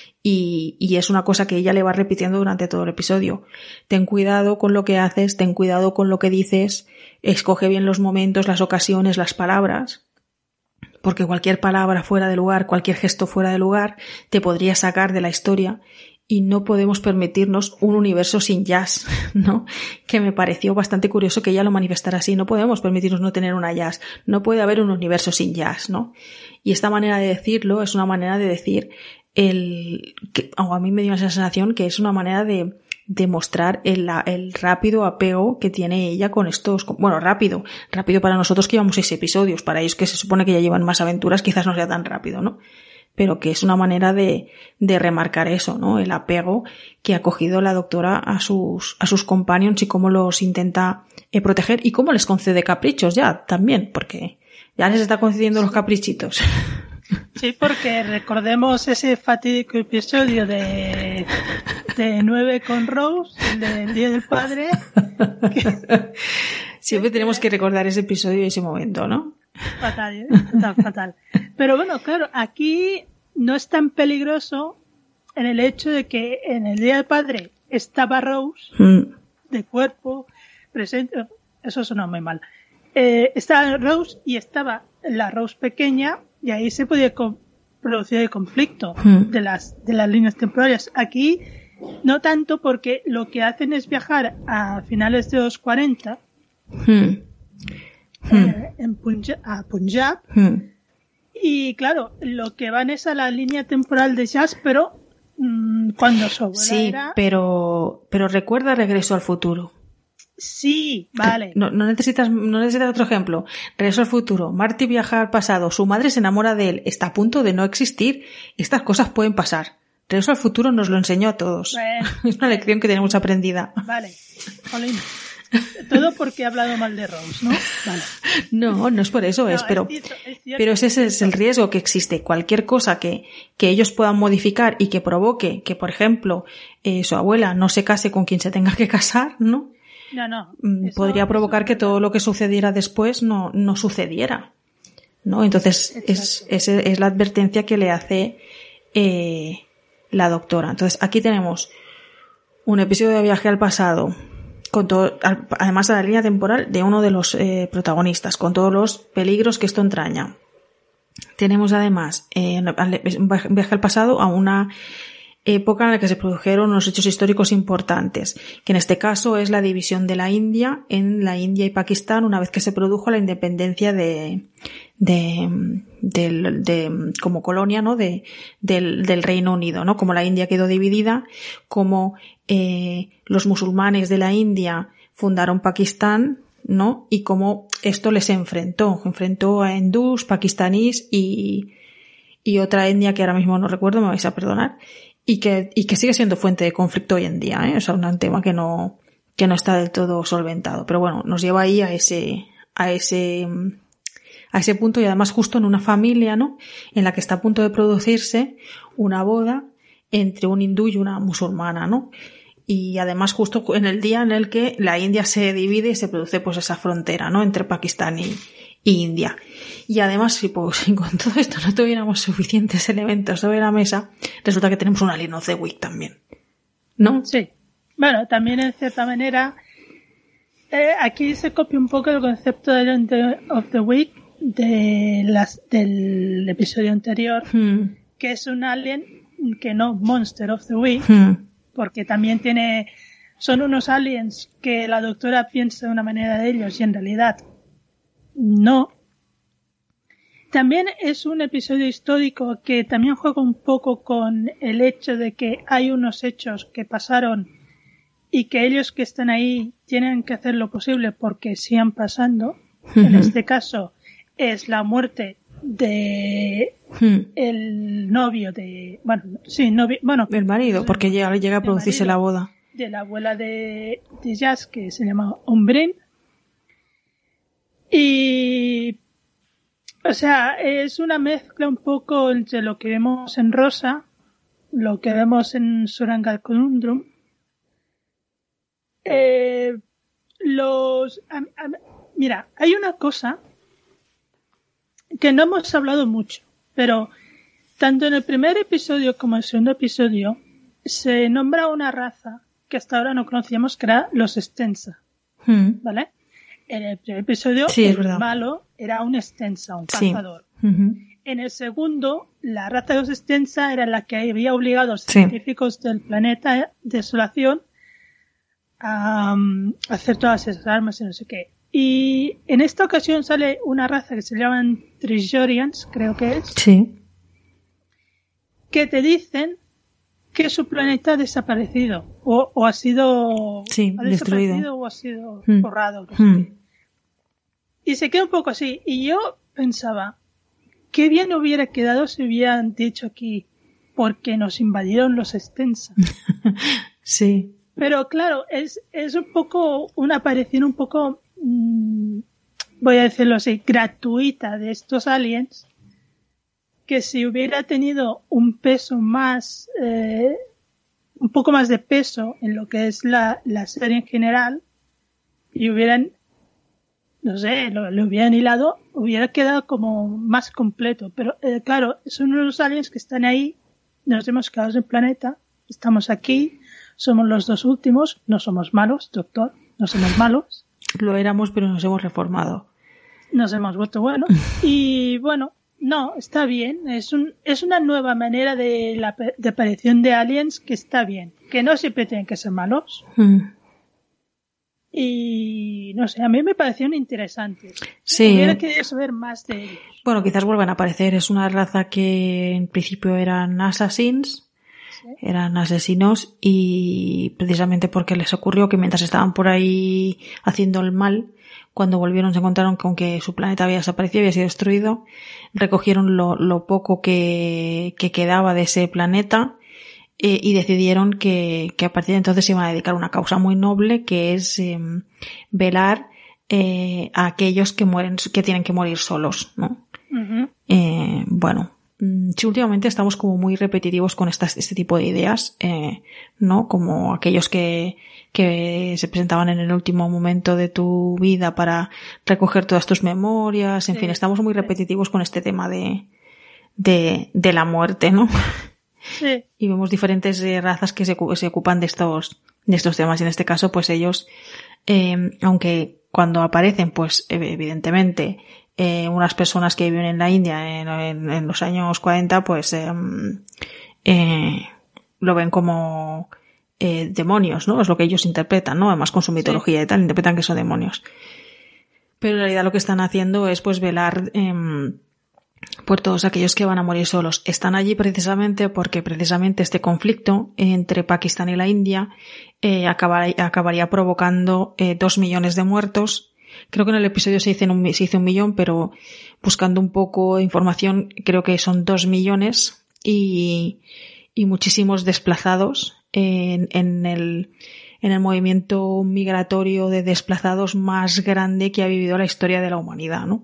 Y, y es una cosa que ella le va repitiendo durante todo el episodio. Ten cuidado con lo que haces, ten cuidado con lo que dices, escoge bien los momentos, las ocasiones, las palabras, porque cualquier palabra fuera de lugar, cualquier gesto fuera de lugar, te podría sacar de la historia. Y no podemos permitirnos un universo sin jazz, ¿no? Que me pareció bastante curioso que ella lo manifestara así. No podemos permitirnos no tener una jazz. No puede haber un universo sin jazz, ¿no? Y esta manera de decirlo es una manera de decir el, que, o a mí me dio esa sensación que es una manera de, de mostrar el, el rápido apego que tiene ella con estos, bueno, rápido, rápido para nosotros que llevamos seis episodios, para ellos que se supone que ya llevan más aventuras, quizás no sea tan rápido, ¿no? Pero que es una manera de, de remarcar eso, ¿no? El apego que ha cogido la doctora a sus, a sus companions y cómo los intenta eh, proteger y cómo les concede caprichos ya también, porque ya les está concediendo los caprichitos. Sí, porque recordemos ese fatídico episodio de, de nueve con Rose, el del Día del Padre. Que, Siempre tenemos que recordar ese episodio y ese momento, ¿no? Fatal, ¿eh? fatal, fatal. Pero bueno, claro, aquí no es tan peligroso en el hecho de que en el Día del Padre estaba Rose, mm. de cuerpo, presente, eso suena muy mal, eh, estaba Rose y estaba la Rose pequeña y ahí se podía co- producir el conflicto mm. de las, de las líneas temporales. Aquí no tanto porque lo que hacen es viajar a finales de los cuarenta, mm. Eh, en Punjab, a Punjab hmm. y claro, lo que van es a la línea temporal de jazz, pero mmm, cuando su abuela sí, era... pero pero recuerda Regreso al Futuro. Sí, vale. No, no necesitas no necesitas otro ejemplo. Regreso al Futuro. Marty viaja al pasado. Su madre se enamora de él. Está a punto de no existir. Estas cosas pueden pasar. Regreso al Futuro nos lo enseñó a todos. Bueno, es una lección que tenemos aprendida. Vale. Jolín. Todo porque he hablado mal de Rose, ¿no? Vale. No, no es por eso, no, es, pero, es cierto, es cierto, pero ese es el riesgo que existe. Cualquier cosa que, que ellos puedan modificar y que provoque que, por ejemplo, eh, su abuela no se case con quien se tenga que casar, ¿no? No, no. Eso, podría provocar que todo lo que sucediera después no, no sucediera, ¿no? Entonces, es, es, es la advertencia que le hace, eh, la doctora. Entonces, aquí tenemos un episodio de viaje al pasado, con todo, además de la línea temporal de uno de los eh, protagonistas, con todos los peligros que esto entraña. Tenemos además eh, un viaje al pasado a una época en la que se produjeron unos hechos históricos importantes, que en este caso es la división de la India en la India y Pakistán una vez que se produjo la independencia de, de, de, de, de como colonia, ¿no? De, del, del Reino Unido, ¿no? Como la India quedó dividida, como eh, los musulmanes de la India fundaron Pakistán, ¿no? Y cómo esto les enfrentó, enfrentó a hindús, pakistaníes y, y otra India que ahora mismo no recuerdo, me vais a perdonar. Y que, y que sigue siendo fuente de conflicto hoy en día, ¿eh? O sea, un tema que no, que no está del todo solventado. Pero bueno, nos lleva ahí a ese, a ese, a ese punto y además justo en una familia, ¿no? En la que está a punto de producirse una boda entre un hindú y una musulmana, ¿no? Y además justo en el día en el que la India se divide y se produce pues esa frontera, ¿no? Entre Pakistán y, y India. Y además, si, pues, si con todo esto no tuviéramos suficientes elementos sobre la mesa, resulta que tenemos un Alien of the Week también, ¿no? Sí. Bueno, también en cierta manera, eh, aquí se copia un poco el concepto de Alien of the Week de las, del episodio anterior, hmm. que es un alien que no Monster of the Week, hmm. porque también tiene, son unos aliens que la doctora piensa de una manera de ellos y en realidad no. También es un episodio histórico que también juega un poco con el hecho de que hay unos hechos que pasaron y que ellos que están ahí tienen que hacer lo posible porque sigan pasando. Uh-huh. En este caso es la muerte de uh-huh. el novio de, bueno, sí, novio, bueno, el marido, porque llega, llega a producirse la boda. De la abuela de, de Jazz, que se llama Ombrin. Y, o sea, es una mezcla un poco entre lo que vemos en Rosa, lo que vemos en Tsuranga Conundrum. Eh, los, a, a, mira, hay una cosa que no hemos hablado mucho, pero tanto en el primer episodio como en el segundo episodio se nombra una raza que hasta ahora no conocíamos, que era los Stensa, hmm. ¿vale? En el primer episodio sí, el malo era un Stensa, un cazador. Sí. Uh-huh. En el segundo, la raza de los Stensa era la que había obligado a los sí. científicos del planeta Desolación a um, hacer todas esas armas y no sé qué. Y en esta ocasión sale una raza que se llaman Trijorians, creo que es. Sí. Que te dicen que su planeta ha desaparecido o, o ha sido sí, ha destruido desaparecido o ha sido mm. borrado. Mm. Y se queda un poco así. Y yo pensaba, qué bien hubiera quedado si hubieran dicho aquí, porque nos invadieron los Stensa. Sí. Pero claro, es, es un poco una aparición un poco, mmm, voy a decirlo así, gratuita de estos aliens, que si hubiera tenido un peso más, eh, un poco más de peso en lo que es la, la serie en general, y hubieran, no sé, lo, lo hubieran hilado, hubiera quedado como más completo. Pero eh, claro, son unos aliens que están ahí, nos hemos quedado en el planeta, estamos aquí, somos los dos últimos, no somos malos, doctor, no somos malos. Lo éramos, pero nos hemos reformado. Nos hemos vuelto buenos. Y bueno, no, está bien. Es un, es una nueva manera de la de aparición de aliens que está bien. Que no siempre tienen que ser malos. Mm. Y no sé, a mí me parecieron interesantes. Sí. Hubiera querido saber más de ellos. Bueno, quizás vuelvan a aparecer. Es una raza que en principio eran assassins. Eran asesinos y precisamente porque les ocurrió que mientras estaban por ahí haciendo el mal, cuando volvieron se encontraron con que su planeta había desaparecido, había sido destruido, recogieron lo, lo poco que, que quedaba de ese planeta eh, y decidieron que, que a partir de entonces se iban a dedicar a una causa muy noble, que es eh, velar eh, a aquellos que mueren, que tienen que morir solos, ¿no? Uh-huh. Eh, bueno. Sí, últimamente estamos como muy repetitivos con estas, este tipo de ideas, eh, ¿no? Como aquellos que, que se presentaban en el último momento de tu vida para recoger todas tus memorias, en sí, fin, estamos muy repetitivos con este tema de, de, de la muerte, ¿no? Sí. Y vemos diferentes eh, razas que se, se ocupan de estos, de estos temas y en este caso, pues ellos, eh, aunque cuando aparecen, pues evidentemente, Eh, unas personas que viven en la India en, en, en los años cuarenta, pues eh, eh, lo ven como eh, demonios, ¿no? Es lo que ellos interpretan, ¿no? Además con su mitología sí. y tal, interpretan que son demonios. Pero en realidad lo que están haciendo es pues velar eh, por todos aquellos que van a morir solos. Están allí precisamente porque precisamente este conflicto entre Pakistán y la India eh, acabaría, acabaría provocando eh, dos millones de muertos. Creo que en el episodio se dice un, se dice un millón, pero buscando un poco de información creo que son dos millones y, y muchísimos desplazados en, en el, en el movimiento migratorio de desplazados más grande que ha vivido la historia de la humanidad, ¿no?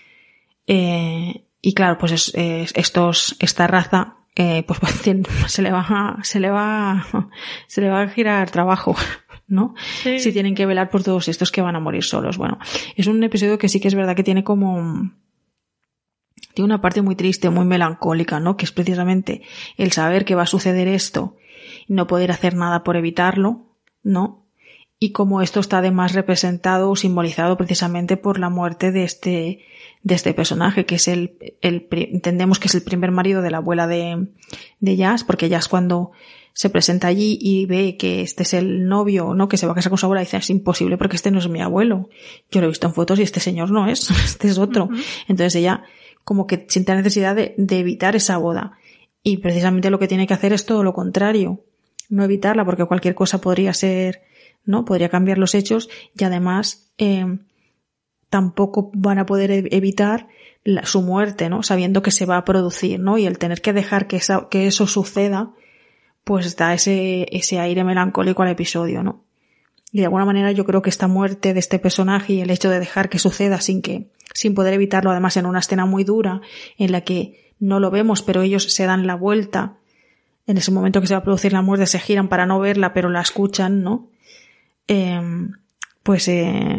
Eh, y claro, pues es, es, estos, esta raza, eh, pues se le va, se le va, se le va a girar trabajo. ¿No? Sí. Si tienen que velar por todos estos que van a morir solos. Bueno, es un episodio que sí que es verdad que tiene como, tiene una parte muy triste, muy melancólica, ¿no? Que es precisamente el saber que va a suceder esto y no poder hacer nada por evitarlo, ¿no? Y como esto está además representado o simbolizado precisamente por la muerte de este, de este personaje, que es el, el, entendemos que es el primer marido de la abuela de, de Jazz, porque Jazz cuando se presenta allí y ve que este es el novio, ¿no? Que se va a casar con su abuela, dice, es imposible porque este no es mi abuelo. Yo lo he visto en fotos y este señor no es, este es otro. Uh-huh. Entonces ella como que siente la necesidad de, de evitar esa boda. Y precisamente lo que tiene que hacer es todo lo contrario. No evitarla porque cualquier cosa podría ser ¿no? Podría cambiar los hechos y además eh, tampoco van a poder evitar la, su muerte, ¿no? Sabiendo que se va a producir, ¿no? Y el tener que dejar que, esa, que eso suceda, pues da ese, ese aire melancólico al episodio, ¿no? Y de alguna manera yo creo que esta muerte de este personaje y el hecho de dejar que suceda sin que, sin poder evitarlo, además en una escena muy dura en la que no lo vemos, pero ellos se dan la vuelta, en ese momento que se va a producir la muerte se giran para no verla, pero la escuchan, ¿no? Eh, pues eh,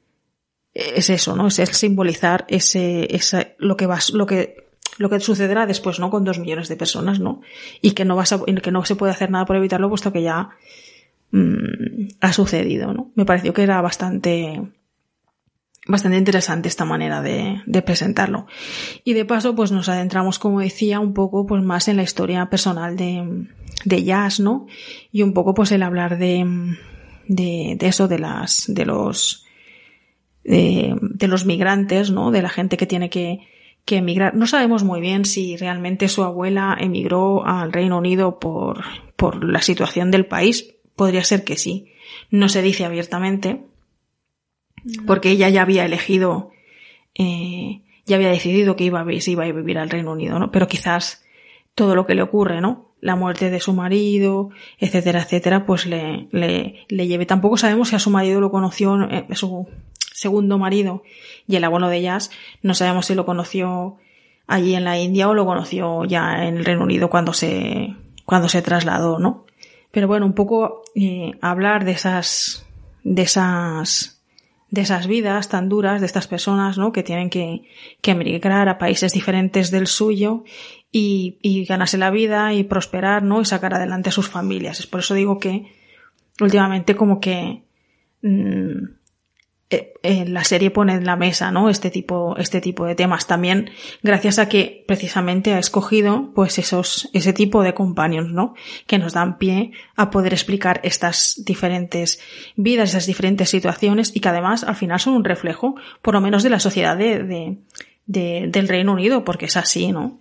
es eso, ¿no? Es el simbolizar ese, ese, lo que va, lo que, lo que sucederá después, ¿no? Con dos millones de personas, ¿no? Y que no vas a, que no se puede hacer nada por evitarlo, puesto que ya mmm, ha sucedido, ¿no? Me pareció que era bastante, bastante interesante esta manera de, de presentarlo. Y de paso, pues nos adentramos, como decía, un poco, pues más en la historia personal de, de Jazz, ¿no? Y un poco, pues el hablar de, de, de eso, de las, de los, de, de los migrantes, ¿no? De la gente que tiene que, que emigrar. No sabemos muy bien si realmente su abuela emigró al Reino Unido por, por la situación del país. Podría ser que sí. No se dice abiertamente, porque ella ya había elegido, eh, ya había decidido que iba a, si iba a vivir al Reino Unido, ¿no? Pero quizás todo lo que le ocurre, ¿no? La muerte de su marido, etcétera, etcétera, pues le, le, le lleve. Tampoco sabemos si a su marido lo conoció, eh, su segundo marido y el abuelo de Jazz, no sabemos si lo conoció allí en la India o lo conoció ya en el Reino Unido cuando se, cuando se trasladó, ¿no? Pero bueno, un poco eh, hablar de esas, de esas, de esas vidas tan duras de estas personas, ¿no? Que tienen que, que emigrar a países diferentes del suyo y, y ganarse la vida y prosperar, ¿no? Y sacar adelante a sus familias. Es por eso digo que últimamente como que mmm, eh, eh, la serie pone en la mesa, ¿no? Este tipo, este tipo de temas también, gracias a que precisamente ha escogido, pues esos, ese tipo de companions, ¿no? Que nos dan pie a poder explicar estas diferentes vidas, esas diferentes situaciones y que además al final son un reflejo, por lo menos de la sociedad de, de, de del Reino Unido, porque es así, ¿no?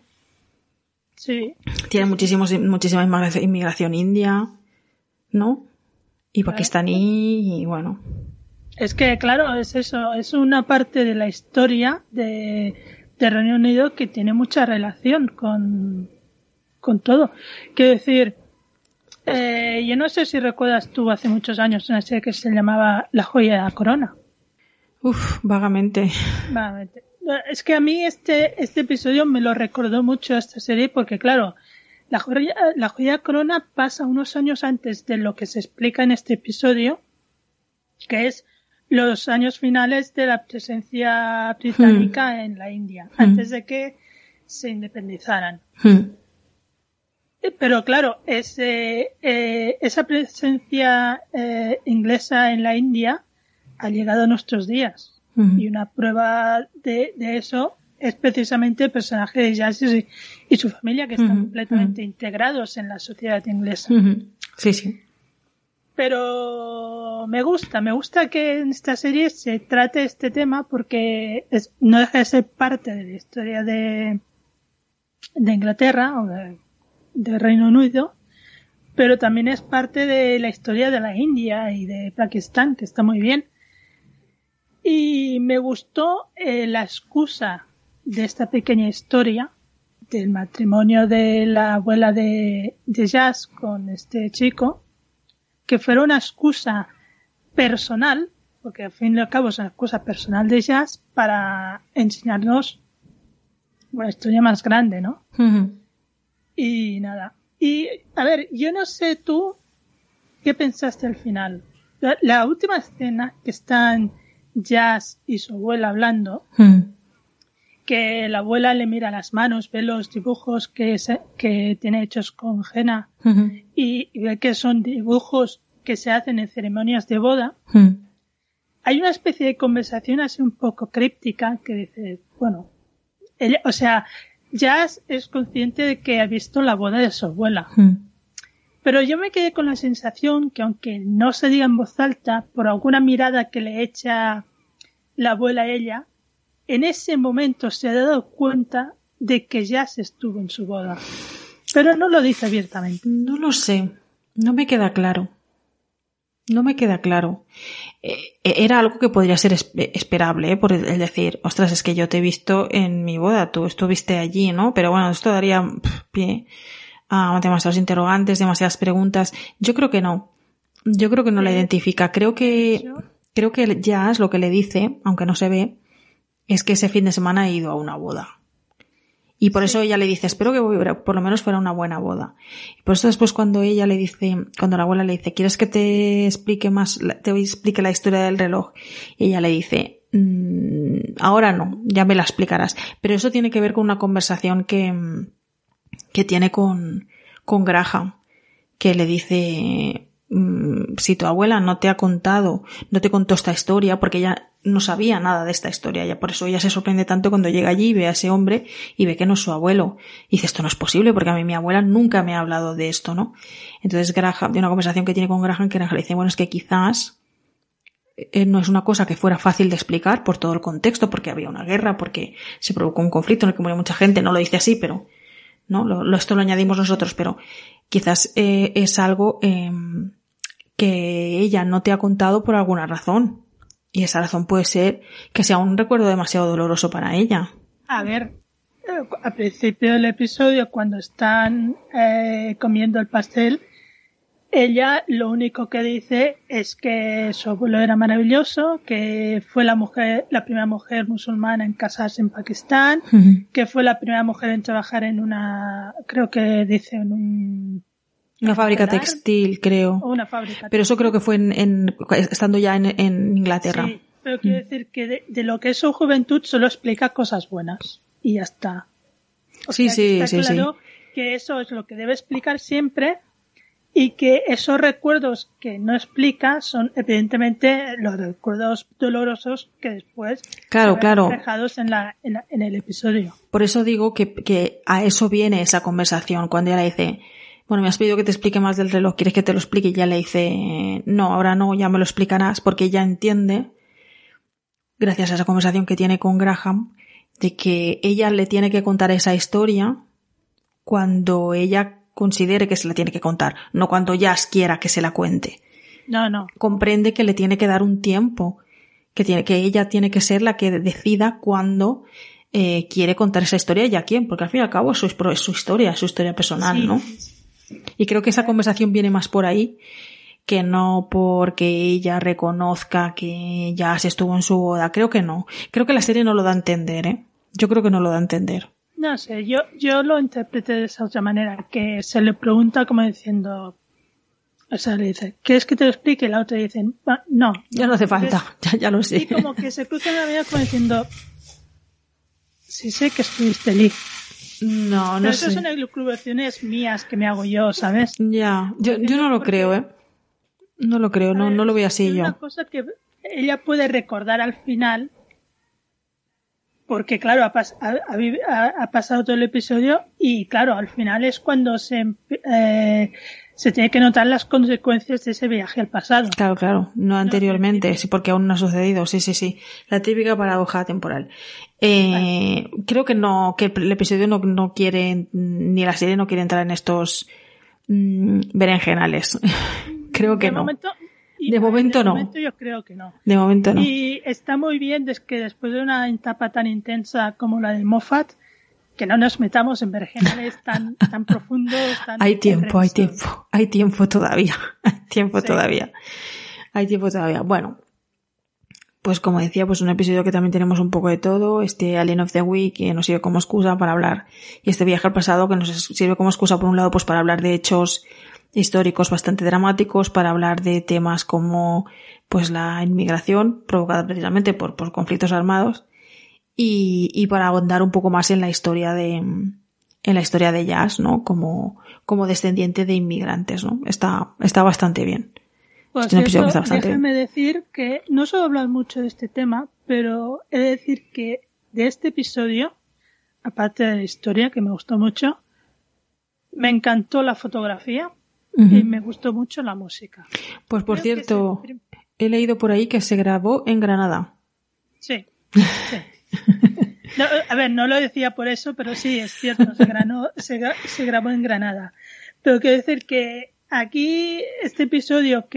Sí. Tiene muchísimos, muchísima inmigración india, ¿no? Y pakistaní, y bueno. Es que, claro, es eso, es una parte de la historia de, de Reino Unido que tiene mucha relación con, con todo. Quiero decir, eh, yo no sé si recuerdas tú hace muchos años una serie que se llamaba La joya de la corona. Uf, vagamente. Vagamente. Es que a mí este, este episodio me lo recordó mucho esta serie porque, claro, la joya, la joya de la corona pasa unos años antes de lo que se explica en este episodio, que es los años finales de la presencia británica hmm. en la India, hmm. antes de que se independizaran. Hmm. Pero claro, ese, eh, esa presencia eh, inglesa en la India ha llegado a nuestros días. Hmm. Y una prueba de, de eso es precisamente el personaje de Jazz y, y su familia, que están hmm. completamente hmm. integrados en la sociedad inglesa. Hmm. Sí, sí. Pero me gusta, me gusta que en esta serie se trate este tema porque es, no deja de ser parte de la historia de, de Inglaterra o de, de Reino Unido, pero también es parte de la historia de la India y de Pakistán, que está muy bien. Y me gustó eh, la excusa de esta pequeña historia del matrimonio de la abuela de, de Jazz con este chico, que fuera una excusa personal, porque al fin y al cabo es una excusa personal de Jazz para enseñarnos una historia más grande, ¿no? Uh-huh. Y nada. Y, a ver, yo no sé tú qué pensaste al final. La, la última escena que están Jazz y su abuela hablando, uh-huh. que la abuela le mira las manos, ve los dibujos que, se, que tiene hechos con henna uh-huh. y, y ve que son dibujos que se hacen en ceremonias de boda. Uh-huh. Hay una especie de conversación así un poco críptica que dice, bueno, ella, o sea, Jazz es consciente de que ha visto la boda de su abuela. Uh-huh. Pero yo me quedé con la sensación que aunque no se diga en voz alta, por alguna mirada que le echa la abuela a ella, en ese momento se ha dado cuenta de que Jazz estuvo en su boda. Pero no lo dice abiertamente. No lo sé. No me queda claro. No me queda claro. Eh, era algo que podría ser esp- esperable, ¿eh? Por el, el decir, ostras, es que yo te he visto en mi boda, tú estuviste allí, ¿no? Pero bueno, esto daría pff, pie a demasiados interrogantes, demasiadas preguntas. Yo creo que no. Yo creo que no la identifica. Creo que, creo que Jazz lo que le dice, aunque no se ve, es que ese fin de semana ha ido a una boda. Y por sí. eso ella le dice, espero que por lo menos fuera una buena boda. Y por eso después cuando ella le dice, cuando la abuela le dice, ¿quieres que te explique más, te explique la historia del reloj? Y ella le dice, mmm, ahora no, ya me la explicarás. Pero eso tiene que ver con una conversación que, que tiene con, con Graham, que le dice, mmm, si tu abuela no te ha contado, no te contó esta historia, porque ella no sabía nada de esta historia, ya por eso ella se sorprende tanto cuando llega allí y ve a ese hombre y ve que no es su abuelo. Y dice, esto no es posible porque a mí mi abuela nunca me ha hablado de esto, ¿no? Entonces Graham, de una conversación que tiene con Graham, que Graham le dice, bueno, es que quizás eh, no es una cosa que fuera fácil de explicar por todo el contexto, porque había una guerra, porque se provocó un conflicto en el que murió mucha gente, no lo dice así, pero, ¿no? Lo, lo, esto lo añadimos nosotros, pero quizás eh, es algo eh, que ella no te ha contado por alguna razón. Y esa razón puede ser que sea un recuerdo demasiado doloroso para ella. A ver, al principio del episodio, cuando están eh, comiendo el pastel, ella lo único que dice es que su abuelo era maravilloso, que fue la mujer, la primera mujer musulmana en casarse en Pakistán, uh-huh. que fue la primera mujer en trabajar en una, creo que dice en un... Una fábrica textil, creo. O una fábrica. Pero eso creo que fue en, en estando ya en, en Inglaterra. Sí, pero quiero mm. decir que de, de lo que es su juventud solo explica cosas buenas. Y ya está. O sí, sea, sí, está sí, claro sí. que eso es lo que debe explicar siempre y que esos recuerdos que no explica son evidentemente los recuerdos dolorosos que después claro, se ven claro. reflejados en, la, en, la, en el episodio. Por eso digo que, que a eso viene esa conversación cuando ella le dice... Bueno, me has pedido que te explique más del reloj, ¿quieres que te lo explique? Y ya le dice, no, ahora no, ya me lo explicarás, porque ella entiende, gracias a esa conversación que tiene con Graham, de que ella le tiene que contar esa historia cuando ella considere que se la tiene que contar, no cuando Jazz quiera que se la cuente. No, no. Comprende que le tiene que dar un tiempo, que tiene, que ella tiene que ser la que decida cuándo eh, quiere contar esa historia y a quién, porque al fin y al cabo es su, es su historia, es su historia personal, sí. ¿no? Y creo que esa conversación viene más por ahí que no porque ella reconozca que ya se estuvo en su boda. Creo que no. Creo que la serie no lo da a entender, ¿eh? Yo creo que no lo da a entender. No sé, yo, yo lo interpreté de esa otra manera, que se le pregunta como diciendo, o sea, le dice, ¿quieres que te lo explique? Y la otra dice, no. Ya no hace falta, ya, ya lo sé. Y como que se cruzan la vida como diciendo, sí sé que estuviste allí. No, no Pero sé. esas son elucubraciones mías que me hago yo, ¿sabes? Ya, yo, yo no lo porque, creo, ¿eh? No lo creo, no, ver, no lo veo así es yo. Una cosa que ella puede recordar al final, porque claro, ha, pas, ha, ha, ha pasado todo el episodio y claro, al final es cuando se, eh, se tiene que notar las consecuencias de ese viaje al pasado. Claro, claro, no anteriormente, no, sí, porque aún no ha sucedido, sí, sí, sí. La típica paradoja temporal. Eh, vale. Creo que no, que el episodio no, no quiere, ni la serie no quiere entrar en estos mmm, berenjenales. Creo que de no. Momento, de momento de no. De momento yo creo que no. De momento no. Y está muy bien es que después de una etapa tan intensa como la de Moffat, que no nos metamos en berenjenales tan, tan profundos, tan... Hay tiempo, hay tiempo, hay tiempo todavía, hay tiempo sí. todavía, hay tiempo todavía. Bueno, pues como decía, pues un episodio que también tenemos un poco de todo, este Alien of the Week que nos sirve como excusa para hablar, y este viaje al pasado que nos sirve como excusa por un lado pues para hablar de hechos históricos bastante dramáticos, para hablar de temas como pues la inmigración provocada precisamente por, por conflictos armados, y, y para ahondar un poco más en la historia de, en la historia de Jazz, ¿no? Como, como descendiente de inmigrantes, ¿no? Está, está bastante bien. Pues este cierto, está bastante déjame bien. Decir que no suelo hablar mucho de este tema, pero he de decir que de este episodio, aparte de la historia, que me gustó mucho, me encantó la fotografía uh-huh. y me gustó mucho la música. Pues por Creo cierto, se... he leído por ahí que se grabó en Granada. Sí, sí. No, a ver, no lo decía por eso, pero sí, es cierto, se, granó, se, se grabó en Granada. Pero quiero decir que aquí, este episodio que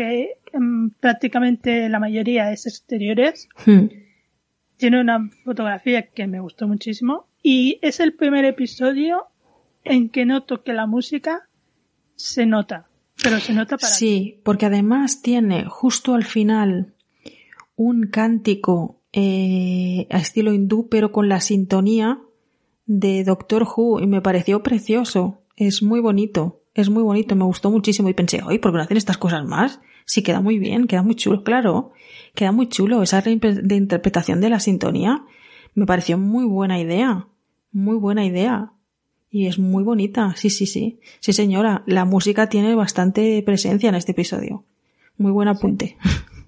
um, prácticamente la mayoría es exteriores. Hmm. Tiene una fotografía que me gustó muchísimo y es el primer episodio en que noto que la música se nota, pero se nota para Sí, mí. porque además tiene justo al final un cántico eh, a estilo hindú, pero con la sintonía de Doctor Who, y me pareció precioso. Es muy bonito, es muy bonito, me gustó muchísimo y pensé, oye, ¿por qué no hacen estas cosas más? Sí, queda muy bien, queda muy chulo, claro, queda muy chulo. Esa reinterpretación de la sintonía me pareció muy buena idea, muy buena idea. Y es muy bonita, sí, sí, sí. Sí, señora, la música tiene bastante presencia en este episodio. Muy buen apunte.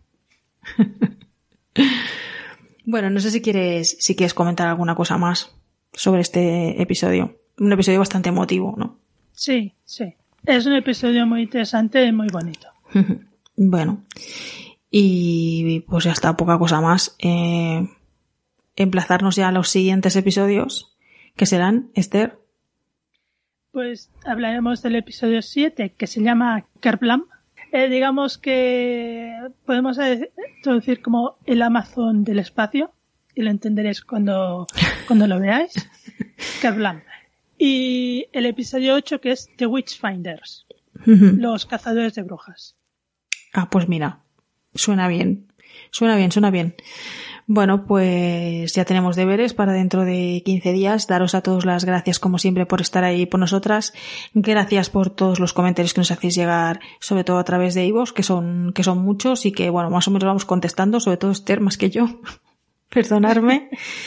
Sí. Bueno, no sé si quieres, si quieres comentar alguna cosa más sobre este episodio. Un episodio bastante emotivo, ¿no? Sí, sí. Es un episodio muy interesante y muy bonito. Bueno, y pues ya está, poca cosa más. Eh, emplazarnos ya a los siguientes episodios, que serán, Esther. Pues hablaremos del episodio siete, que se llama Kerblam. Eh, digamos que podemos traducir como el Amazon del espacio, y lo entenderéis cuando, cuando lo veáis. Kerblam. Y el episodio ocho, que es The Witchfinders, los cazadores de brujas. Ah, pues mira, suena bien, suena bien, suena bien. Bueno, pues ya tenemos deberes para dentro de quince días. Daros a todos las gracias, como siempre, por estar ahí por nosotras. Gracias por todos los comentarios que nos hacéis llegar, sobre todo a través de iVoox, que son, que son muchos y que, bueno, más o menos vamos contestando, sobre todo Esther, más que yo. Perdonadme.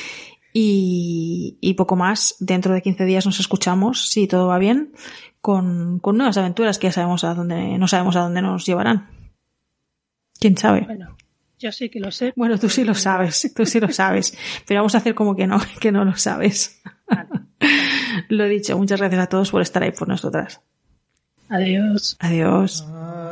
Y, y poco más. Dentro de quince días nos escuchamos, si todo va bien, con, con nuevas aventuras que ya sabemos a dónde, no sabemos a dónde nos llevarán. ¿Quién sabe? Bueno, yo sí que lo sé. Bueno, tú sí lo sabes, tú sí lo sabes. Pero vamos a hacer como que no, que no lo sabes. Vale. Lo dicho, muchas gracias a todos por estar ahí por nosotras. Adiós. Adiós.